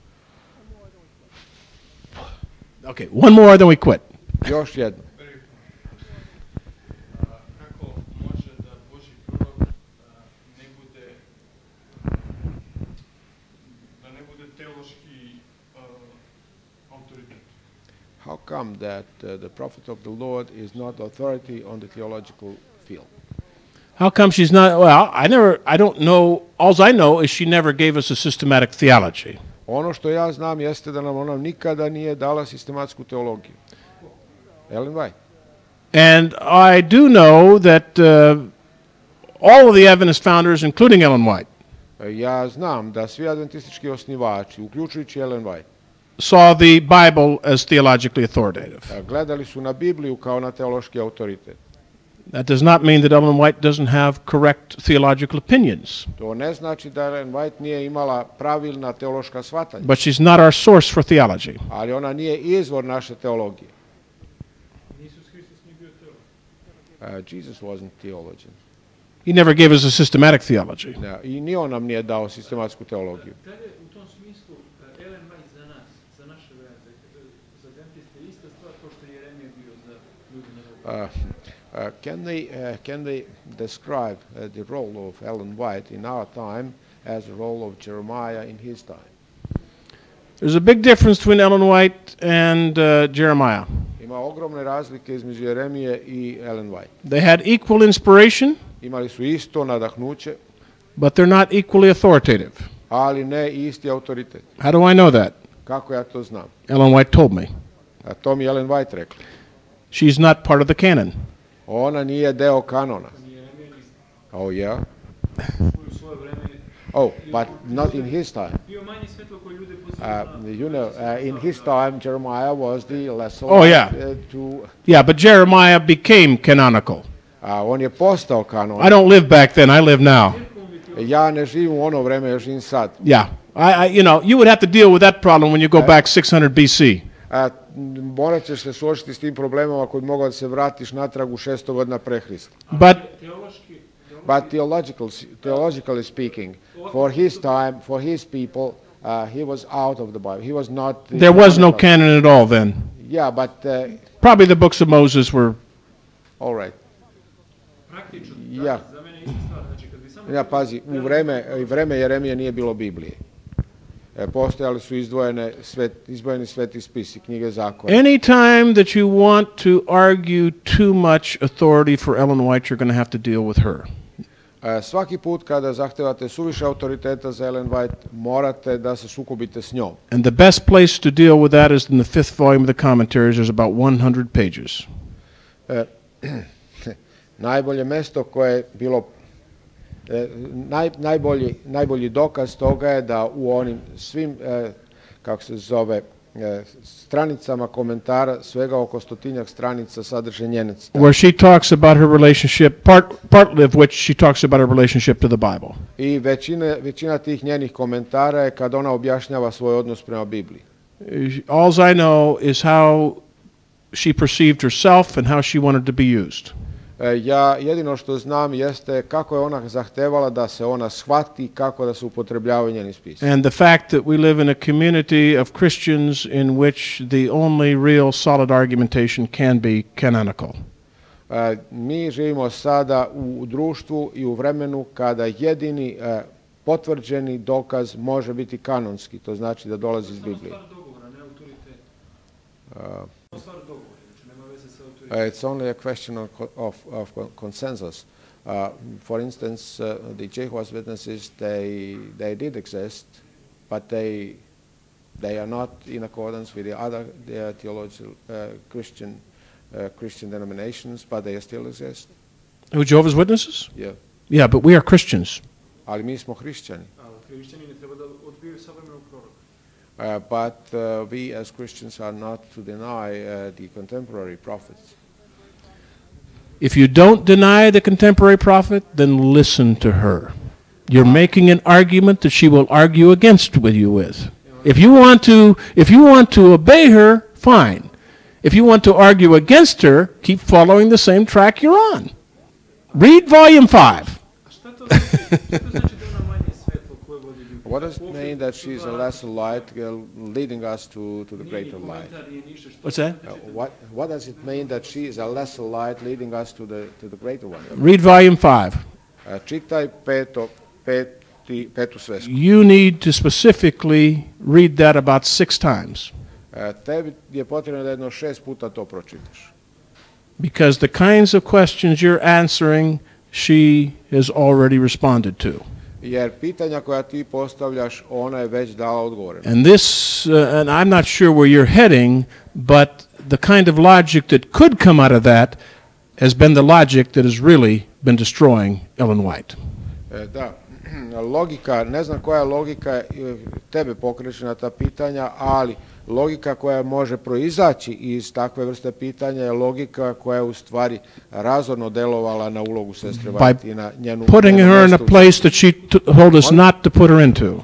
Okay, one more, then we quit. Još jedno. How come that uh, the prophet of the Lord is not authority on the theological field? How come she's not? Well, I never, I don't know. All I know is she never gave us a systematic theology. Ono što ja znam jeste da nam ona nikada nije dala sistematsku teologiju. Ellen White. And I do know that uh, all of the Adventist founders, including Ellen White, Ja znam da svi adventistički osnivači, uključujući Ellen White, saw the Bible as theologically authoritative. gledali su na Bibliju kao na teološki autoritet. That does not mean that Ellen White doesn't have correct theological opinions, To ne znači da Ellen White nije imala pravilna teološka shvatanja, but she's not our source for theology. ali ona nije izvor naše teologije. Isus Hristos nije bio teolog. Uh, Jesus wasn't theologian. He never gave us a systematic theology. Ja, I ni on nam nije dao sistematsku teologiju. Da li je u tom smislu uh, Ellen White za nas, za naše vreme, za adventiste ista stvar kao što je Jeremija bio za ljude njegovog? Uh, uh, can they uh, can they describe uh, the role of Ellen White in our time as the role of Jeremiah in his time? There's a big difference between Ellen White and uh, Jeremiah. Ima ogromne razlike između Jeremije i Ellen White. They had equal inspiration, Imali su isto nadahnuće, but they're not equally authoritative. ali ne isti autoritet. How do I know that? Kako ja to znam? Ellen White told me. A to mi je Ellen White rekla. She's not part of the canon. Ona nije deo kanona. Jeremija isto. Oh yeah? U svoje vreme Oh, but not in his time. bio manje svetlo koje ljude Uh, pozivaju na... you know, uh, in his time, Jeremiah was the lesser Oh, light, yeah. uh, to. Yeah, but Jeremiah became canonical. A on je postao kanon. I don't live back then, I live now. Ja ne živim u ono vreme, ja živim sad. Yeah. I, I you know, you would have to deal with that problem when you go back six hundred B C. A, morat ćeš se suočiti s tim problemama koji mogu da se vratiš natrag u šesto godina pre Hrista. But Teološki, But theological, theologically speaking, for his time, for his people, uh, he was out of the Bible. He was not. the there was no canonical. canon at all then. Yeah, but uh, Probably the books of Moses were. all right. praktično, Ja. da, za mene je ista stvar. Znači, kad bi samo... Ja pazi, u vreme, i vreme Jeremije nije bilo Biblije. E, postojali su izdvojene svet, izdvojeni sveti spisi, knjige zakona. Anytime that you want to argue too much authority for Ellen White, you're going to have to deal with her. E, svaki put kada zahtevate suviše autoriteta za Ellen White, morate da se sukobite s njom. And the best place to deal with that is in the fifth volume of the commentaries. There's about one hundred pages. E, najbolje mesto koje je bilo e, naj, najbolji, najbolji dokaz toga je da u onim svim e, kako se zove e, stranicama komentara, svega oko stotinjak stranica sadrže njene citate. Where she talks about her relationship, part, partly of which she talks about her relationship to the Bible. I većina, većina tih njenih komentara je kad ona objašnjava svoj odnos prema Bibliji. All I know is how she perceived herself and how she wanted to be used. E, ja jedino što znam jeste kako je ona zahtevala da se ona shvati, kako da se upotrebljavaju njeni spisi. And the fact that we live in a community of Christians in which the only real solid argumentation can be canonical. E, mi živimo sada u društvu i u vremenu kada jedini e, potvrđeni dokaz može biti kanonski, to znači da dolazi iz Biblije. Stvar dogovora, ne autoritet. Uh, Stvar dogovora, znači nema veze sa Uh, autoritetom. it's only a question of, co- of, of con- consensus. Uh, for instance, uh, the Jehovah's Witnesses, they they did exist, but they they are not in accordance with the other the theological uh, Christian uh, Christian denominations, but they still exist. Who, Jehovah's Witnesses? Yeah. Yeah, but we are Christians. Ali mi smo hrišćani. Ali hrišćani ne treba da odbijaju savremenog proroka. Uh, but uh, we as Christians are not to deny uh, the contemporary prophets. If you don't deny the contemporary prophet, then listen to her. You're making an argument that she will argue against with you with. If you want to, if you want to obey her, fine. If you want to argue against her, keep following the same track you're on. Read volume five. A šta to znači? Šta to znači da ona manje svetlo koje vodi ljudi? What does it mean that she is a lesser light uh, leading us to, to the greater light? Komentar je ništa što... What's that? Uh, what what does it mean that she is a lesser light leading us to the to the greater one? Read volume five. Uh, čitaj peto, peti, petu svesku. You need to specifically read that about six times. Uh, tebi je potrebno da jedno šest puta to pročitaš. Because the kinds of questions you're answering, she has already responded to. Jer pitanja koja ti postavljaš, ona je već dala odgovore. And this, uh, and I'm not sure where you're heading, but the kind of logic that could come out of that has been the logic that has really been destroying Ellen White. E, da, logika, ne znam koja je logika e, tebe pokreće na ta pitanja, ali logika koja može proizaći iz takve vrste pitanja je logika koja je u stvari razorno delovala na ulogu sestre White i na njenu... Putting njenu her in a mesto u place that she t- told us not to put her into.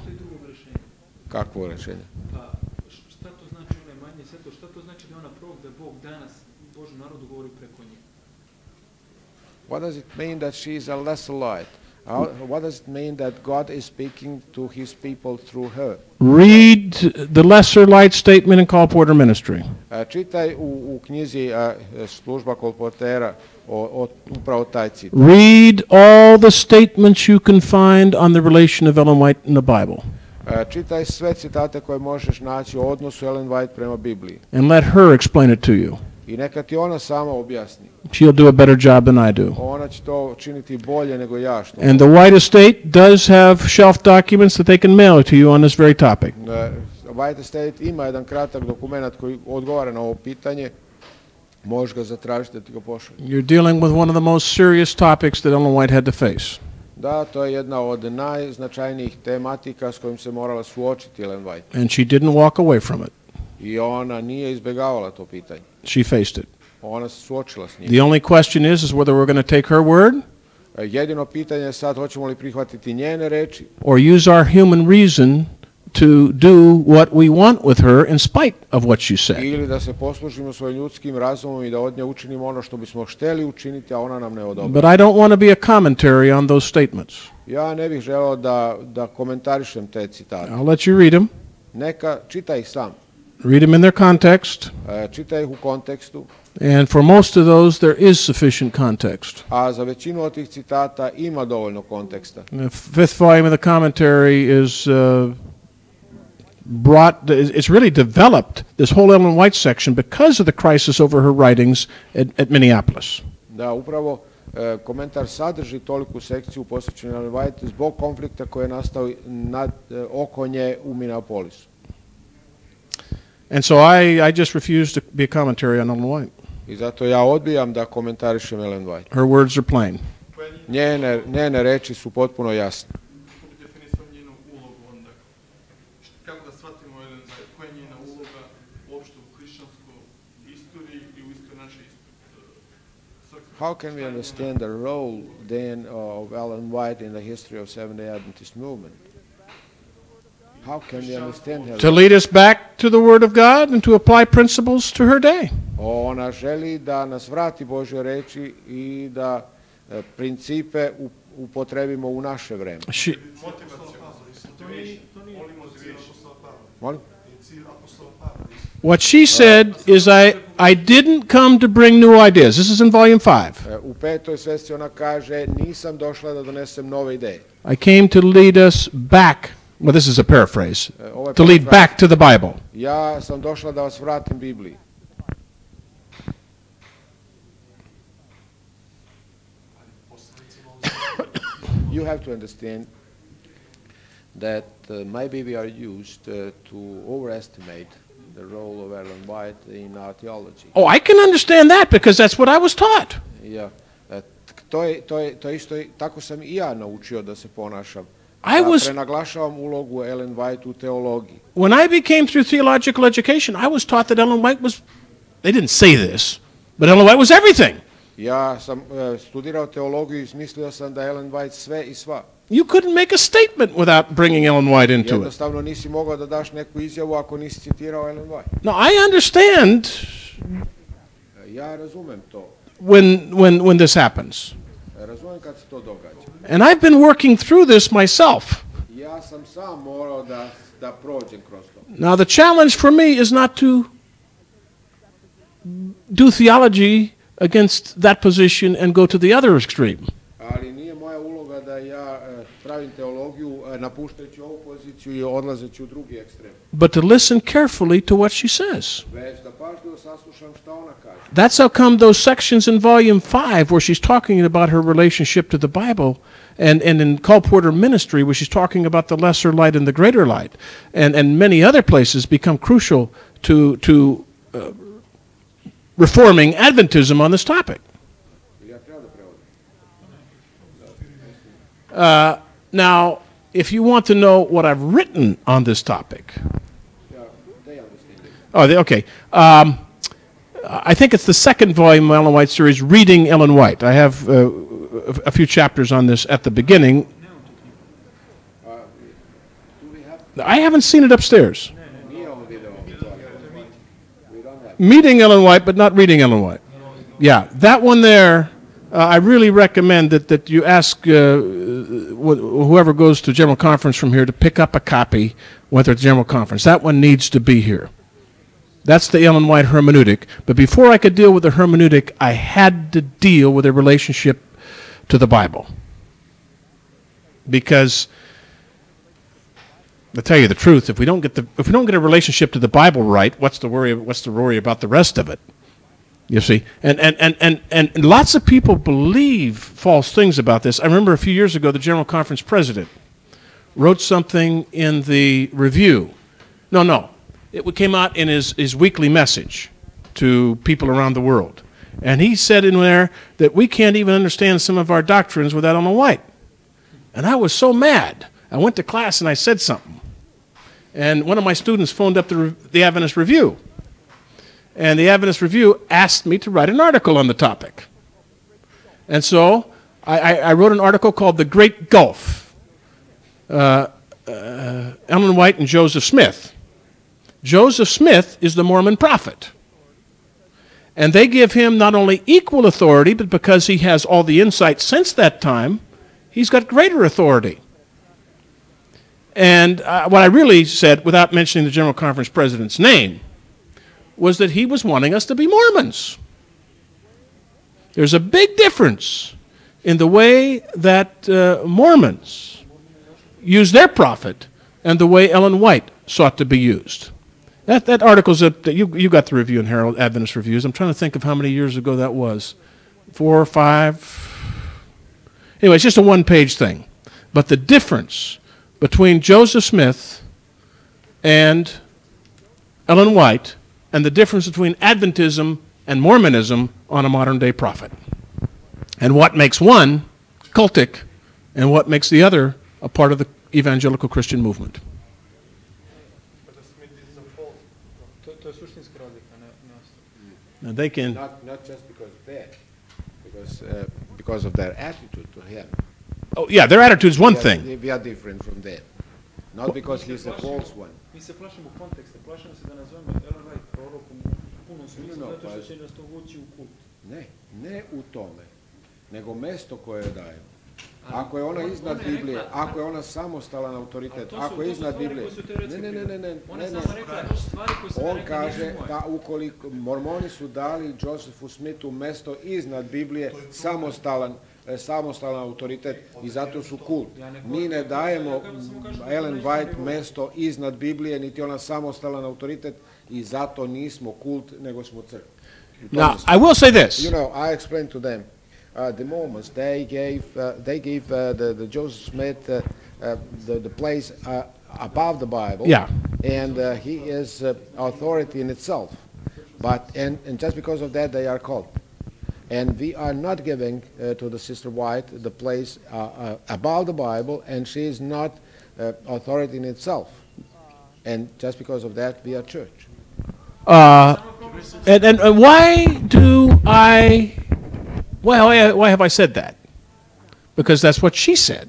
Kakvo rečenje? Pa, š- šta to znači ono je manje sveto? Šta to znači da je ona prorok da Bog danas Božem narodu govori preko nje? What does it mean that she is a lesser light? How, what does it mean that God is speaking to his people through her? Read the Lesser Light Statement in Call Porter Ministry. A, čitaj u, u knjizi a, služba kolportera o, o, upravo taj citat. Read all the statements you can find on the relation of Ellen White in the Bible. A, čitaj sve citate koje možeš naći o odnosu Ellen White prema Bibliji. And let her explain it to you. I neka ti ona sama objasni. She'll do a better job than I do. Ona će to činiti bolje nego ja što. And the White Estate does have shelf documents that they can mail to you on this very topic. E, White Estate ima jedan kratak dokument koji odgovara na ovo pitanje. Možeš ga zatražiti da ti ga pošalje. You're dealing with one of the most serious topics that Ellen White had to face. Da, to je jedna od najznačajnijih tematika s kojim se morala suočiti Ellen White. And she didn't walk away from it. I ona nije izbjegavala to pitanje. She faced it. Ona se suočila s njim. The only question is, is whether we're going to take her word E, Jedino pitanje je sad hoćemo li prihvatiti njene reči or use our human reason to do what we want with her in spite of what she said. ili da se poslužimo svojim ljudskim razumom i da od nje učinimo ono što bismo htjeli učiniti, a ona nam ne odobri. But I don't want to be a commentary on those statements. Ja ne bih želeo da, da komentarišem te citate. I'll let you read them. Neka, čitaj ih sam. Read them in their context. E, čitaj ih u kontekstu, And for most of those, there is sufficient context. a za većinu od tih citata ima dovoljno konteksta. The fifth volume of the commentary is uh, brought, it's really developed this whole Ellen White section because of the crisis over her writings at, at Minneapolis. Da, upravo e, komentar sadrži toliku sekciju posvećenu Ellen White zbog konflikta koji je nastao nad, e, oko nje u Minneapolisu. And so I, I just refuse to be a commentary on Ellen White. I zato ja odbijam da komentarišem Ellen White. Her words are plain. Koja je njena, Njene, njene reči su potpuno jasne. kako bi definisao njenu ulogu onda? Št- Kako da shvatimo Ellen White? Koja je njena uloga uopšte u hrišćanskoj istoriji i u istoriji naše istorije? How can we understand the role then of Ellen White in the history of Seventh-day Adventist movement? How can we understand her? To lead us back to the Word of God and to apply principles to her day. Ona želi da nas vrati Božje reči i da e, principe u- upotrebimo u naše vreme. She, Molim? what she said is, I, I didn't come to bring new ideas. This is in volume five. E, U petoj svesci ona kaže, nisam došla da donesem nove ideje. I came to lead us back. Well, this is a paraphrase. E, ovo je To lead parafraz. back to the Bible. Ja sam došla da vas vratim Bibliji. You have to understand that uh, maybe we are used uh, to overestimate the role of Ellen White in our theology. Oh, I can understand that because that's what I was taught. Ja, e, t- to je, to je, to je isto, i- tako sam i ja naučio da se ponašam. I Ja was, prenaglašavam ulogu Ellen White u teologiji. when I became through theological education, I was taught that Ellen White was, they didn't say this, but Ellen White was everything. Ja sam e, studirao teologiju i smislio sam da je Ellen White sve i sva. You couldn't make a statement without bringing Ellen White into it. Jednostavno nisi mogao da daš neku izjavu ako nisi citirao Ellen White. Now, I understand E, Ja razumem to. when, when, when this happens. E, Razumem kad se to događa. And I've been working through this myself. Ja sam sam morao da, da prođem kroz to. Now, the challenge for me is not to do theology against that position and go to the other extreme. Ali nije moja uloga da ja e, pravim teologiju e, napuštajući ovu poziciju i odlazeći u drugi ekstrem. But to listen carefully to what she says. Već da pažljivo saslušam šta ona kaže. That's how come those sections in volume five where she's talking about her relationship to the Bible and, and in Cole Porter Ministry where she's talking about the lesser light and the greater light and, and many other places become crucial to, to uh, reforming Adventism on this topic. Ja treba da prevodim. Uh, now, if you want to know what I've written on this topic. Yeah, they understand it. Oh, they, okay. Um, I think it's the second volume of Ellen White series, Reading Ellen White. I have uh, a few chapters on this at the beginning. Uh, do we have I haven't seen it upstairs. me on video? We don't have. Meeting Ellen White, but not reading Ellen White. Yeah, that one there, uh, I really recommend that, that you ask uh, wh- whoever goes to General Conference from here to pick up a copy when they're at General Conference. That one needs to be here. That's the Ellen White hermeneutic. But before I could deal with the hermeneutic, I had to deal with a relationship to the Bible. Because, to tell you the truth, if we don't get the if we don't get a relationship to the Bible right, what's the worry? What's the worry about the rest of it? You see, and and and and and lots of people believe false things about this. I remember a few years ago, the General Conference president wrote something in the Review. No, no. It came out in his, his weekly message to people around the world. And he said in there that we can't even understand some of our doctrines without Ellen White. And I was so mad. I went to class and I said something. And one of my students phoned up the, the Adventist Review. And the Adventist Review asked me to write an article on the topic. And so I, I, I wrote an article called The Great Gulf. Uh, uh, Ellen White and Joseph Smith. Joseph Smith is the Mormon prophet. And they give him not only equal authority, but because he has all the insight since that time, he's got greater authority. And uh, what I really said, without mentioning the General Conference president's name, was that he was wanting us to be Mormons. There's a big difference in the way that uh, Mormons use their prophet and the way Ellen White sought to be used. That that article's that you you got the review in Herald Adventist Reviews. I'm trying to think of how many years ago that was, four or five. Anyway, it's just a one-page thing. But the difference between Joseph Smith and Ellen White, and the difference between Adventism and Mormonism on a modern-day prophet, and what makes one cultic, and what makes the other a part of the evangelical Christian movement. To je suštinska razlika, ne, ne ostalo. And they can. Not not just because of that, because uh, because of their attitude to him. Oh yeah, their attitude is one we are, thing. We are different from that. Not because he's a false one. Mi se plašimo konteksta, plašimo se da nazovemo Ellen White prorokom u punom smislu, No, no, zato što pa- će nas to vući u kult. Ne, ne u tome, nego mesto koje joj daju. Ako je ona on- iznad ona je Biblije, rekla- ako je ona samostalan autoritet, Ali to su- ako je to su iznad stvari Biblije, koje su teoretske ne, ne, ne, ne, ne, Ona ne, je ne. samo rekla, to su stvari koje sam ja On rekla, kaže nisu moje. da ukoliko Mormoni su dali Josephu Smithu mesto iznad Biblije, samostalan, e, samostalan autoritet i zato su kult. Mi ne dajemo Ellen White mesto iznad Biblije, niti ona samostalan autoritet i zato nismo kult, nego smo crkva. Now, I will say this. You know, I explained to them, uh, the Mormons, they gave, uh, they gave uh, the, the Joseph Smith uh, uh, the, the place uh, above the Bible. Yeah. And uh, he is uh, authority in itself. But, and, and just because of that, they are called. And we are not giving uh, to the Sister White the place uh, uh, above the Bible, and she is not uh, authority in itself. And just because of that, we are church. Uh, and, and uh, why do I, well, why, why have I said that? Because that's what she said.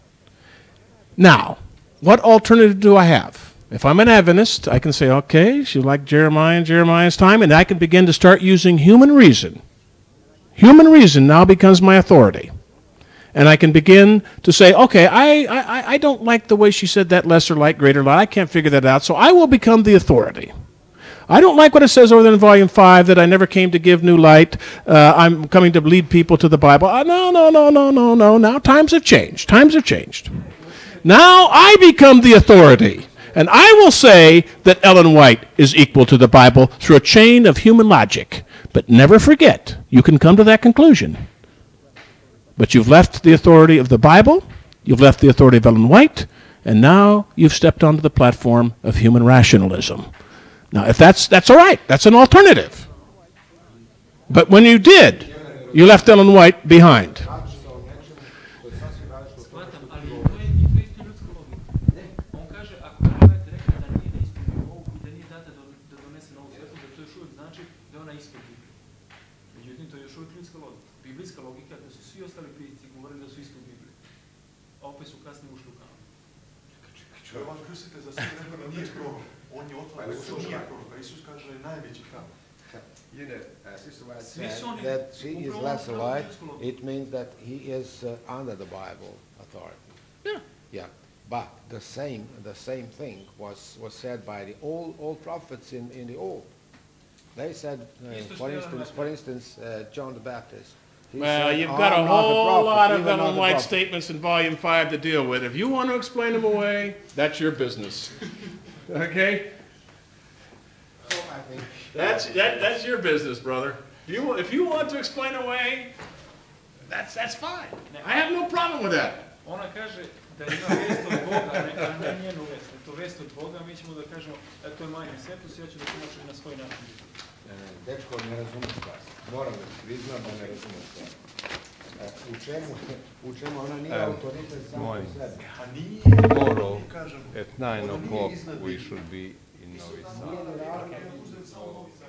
Now, what alternative do I have? If I'm an Adventist, I can say, okay, she's like Jeremiah in Jeremiah's time, and I can begin to start using human reason. Human reason now becomes my authority. And I can begin to say, okay, I, I, I don't like the way she said that lesser light, greater light. I can't figure that out, so I will become the authority. I don't like what it says over there in Volume five that I never came to give new light. Uh, I'm coming to lead people to the Bible. Uh, no, no, no, no, no, no. Now times have changed. Times have changed. Now I become the authority. And I will say that Ellen White is equal to the Bible through a chain of human logic. But never forget, you can come to that conclusion. But you've left the authority of the Bible, you've left the authority of Ellen White, and now you've stepped onto the platform of human rationalism. Now, if that's that's all right, that's an alternative. But when you did, you left Ellen White behind. Shvatam, ali to je, i to je isto ljudsko Međutim, to je još uvijek ljudska logika. Biblijska logika je da su svi ostali pisci govorili da su isto u Bibliji. A opet su kasnije ušli u kanon. Jovan Krstitelj za sve vremena nije prorok. On je otvaran, što nije prorok. A Isus kaže najveći kanon. You know, as Sister White Svi said, su oni that she is upravo less upravo alike, ljudsku logiku. it means that he is uh, under the Bible authority. Yeah. Yeah, but the same the same thing was was said by the old old prophets in, in the old. They said, uh, Isto što for je instance, Ellen for instance, uh, John the Baptist. He Well, said, you've "I'm got a not whole prophet, lot of even not Ellen the White prophet." statements in Volume five to deal with. If you want to explain them away, that's your business. Okay? So I think That's, that, that's your business, brother. You, if you want to explain away, that's, that's fine. I have no problem with that. Ona kaže da ima vest od Boga, a ne, a ne njenu vest. Da je to vest od Boga, mi ćemo da kažemo da to je Majin Setus, ja ću da tumačim na svoj način. Ne, ne, dečko ne razume stvar. Moram da priznam da ne razume stvar. E, U čemu, u čemu ona nije Um, autoritet samo moj- po sebi? A nije, Tomorrow mi kažemo. at nine Ona nije o'clock iznad we Biblije. should be in Novi Sad. Nije uzet samo Novi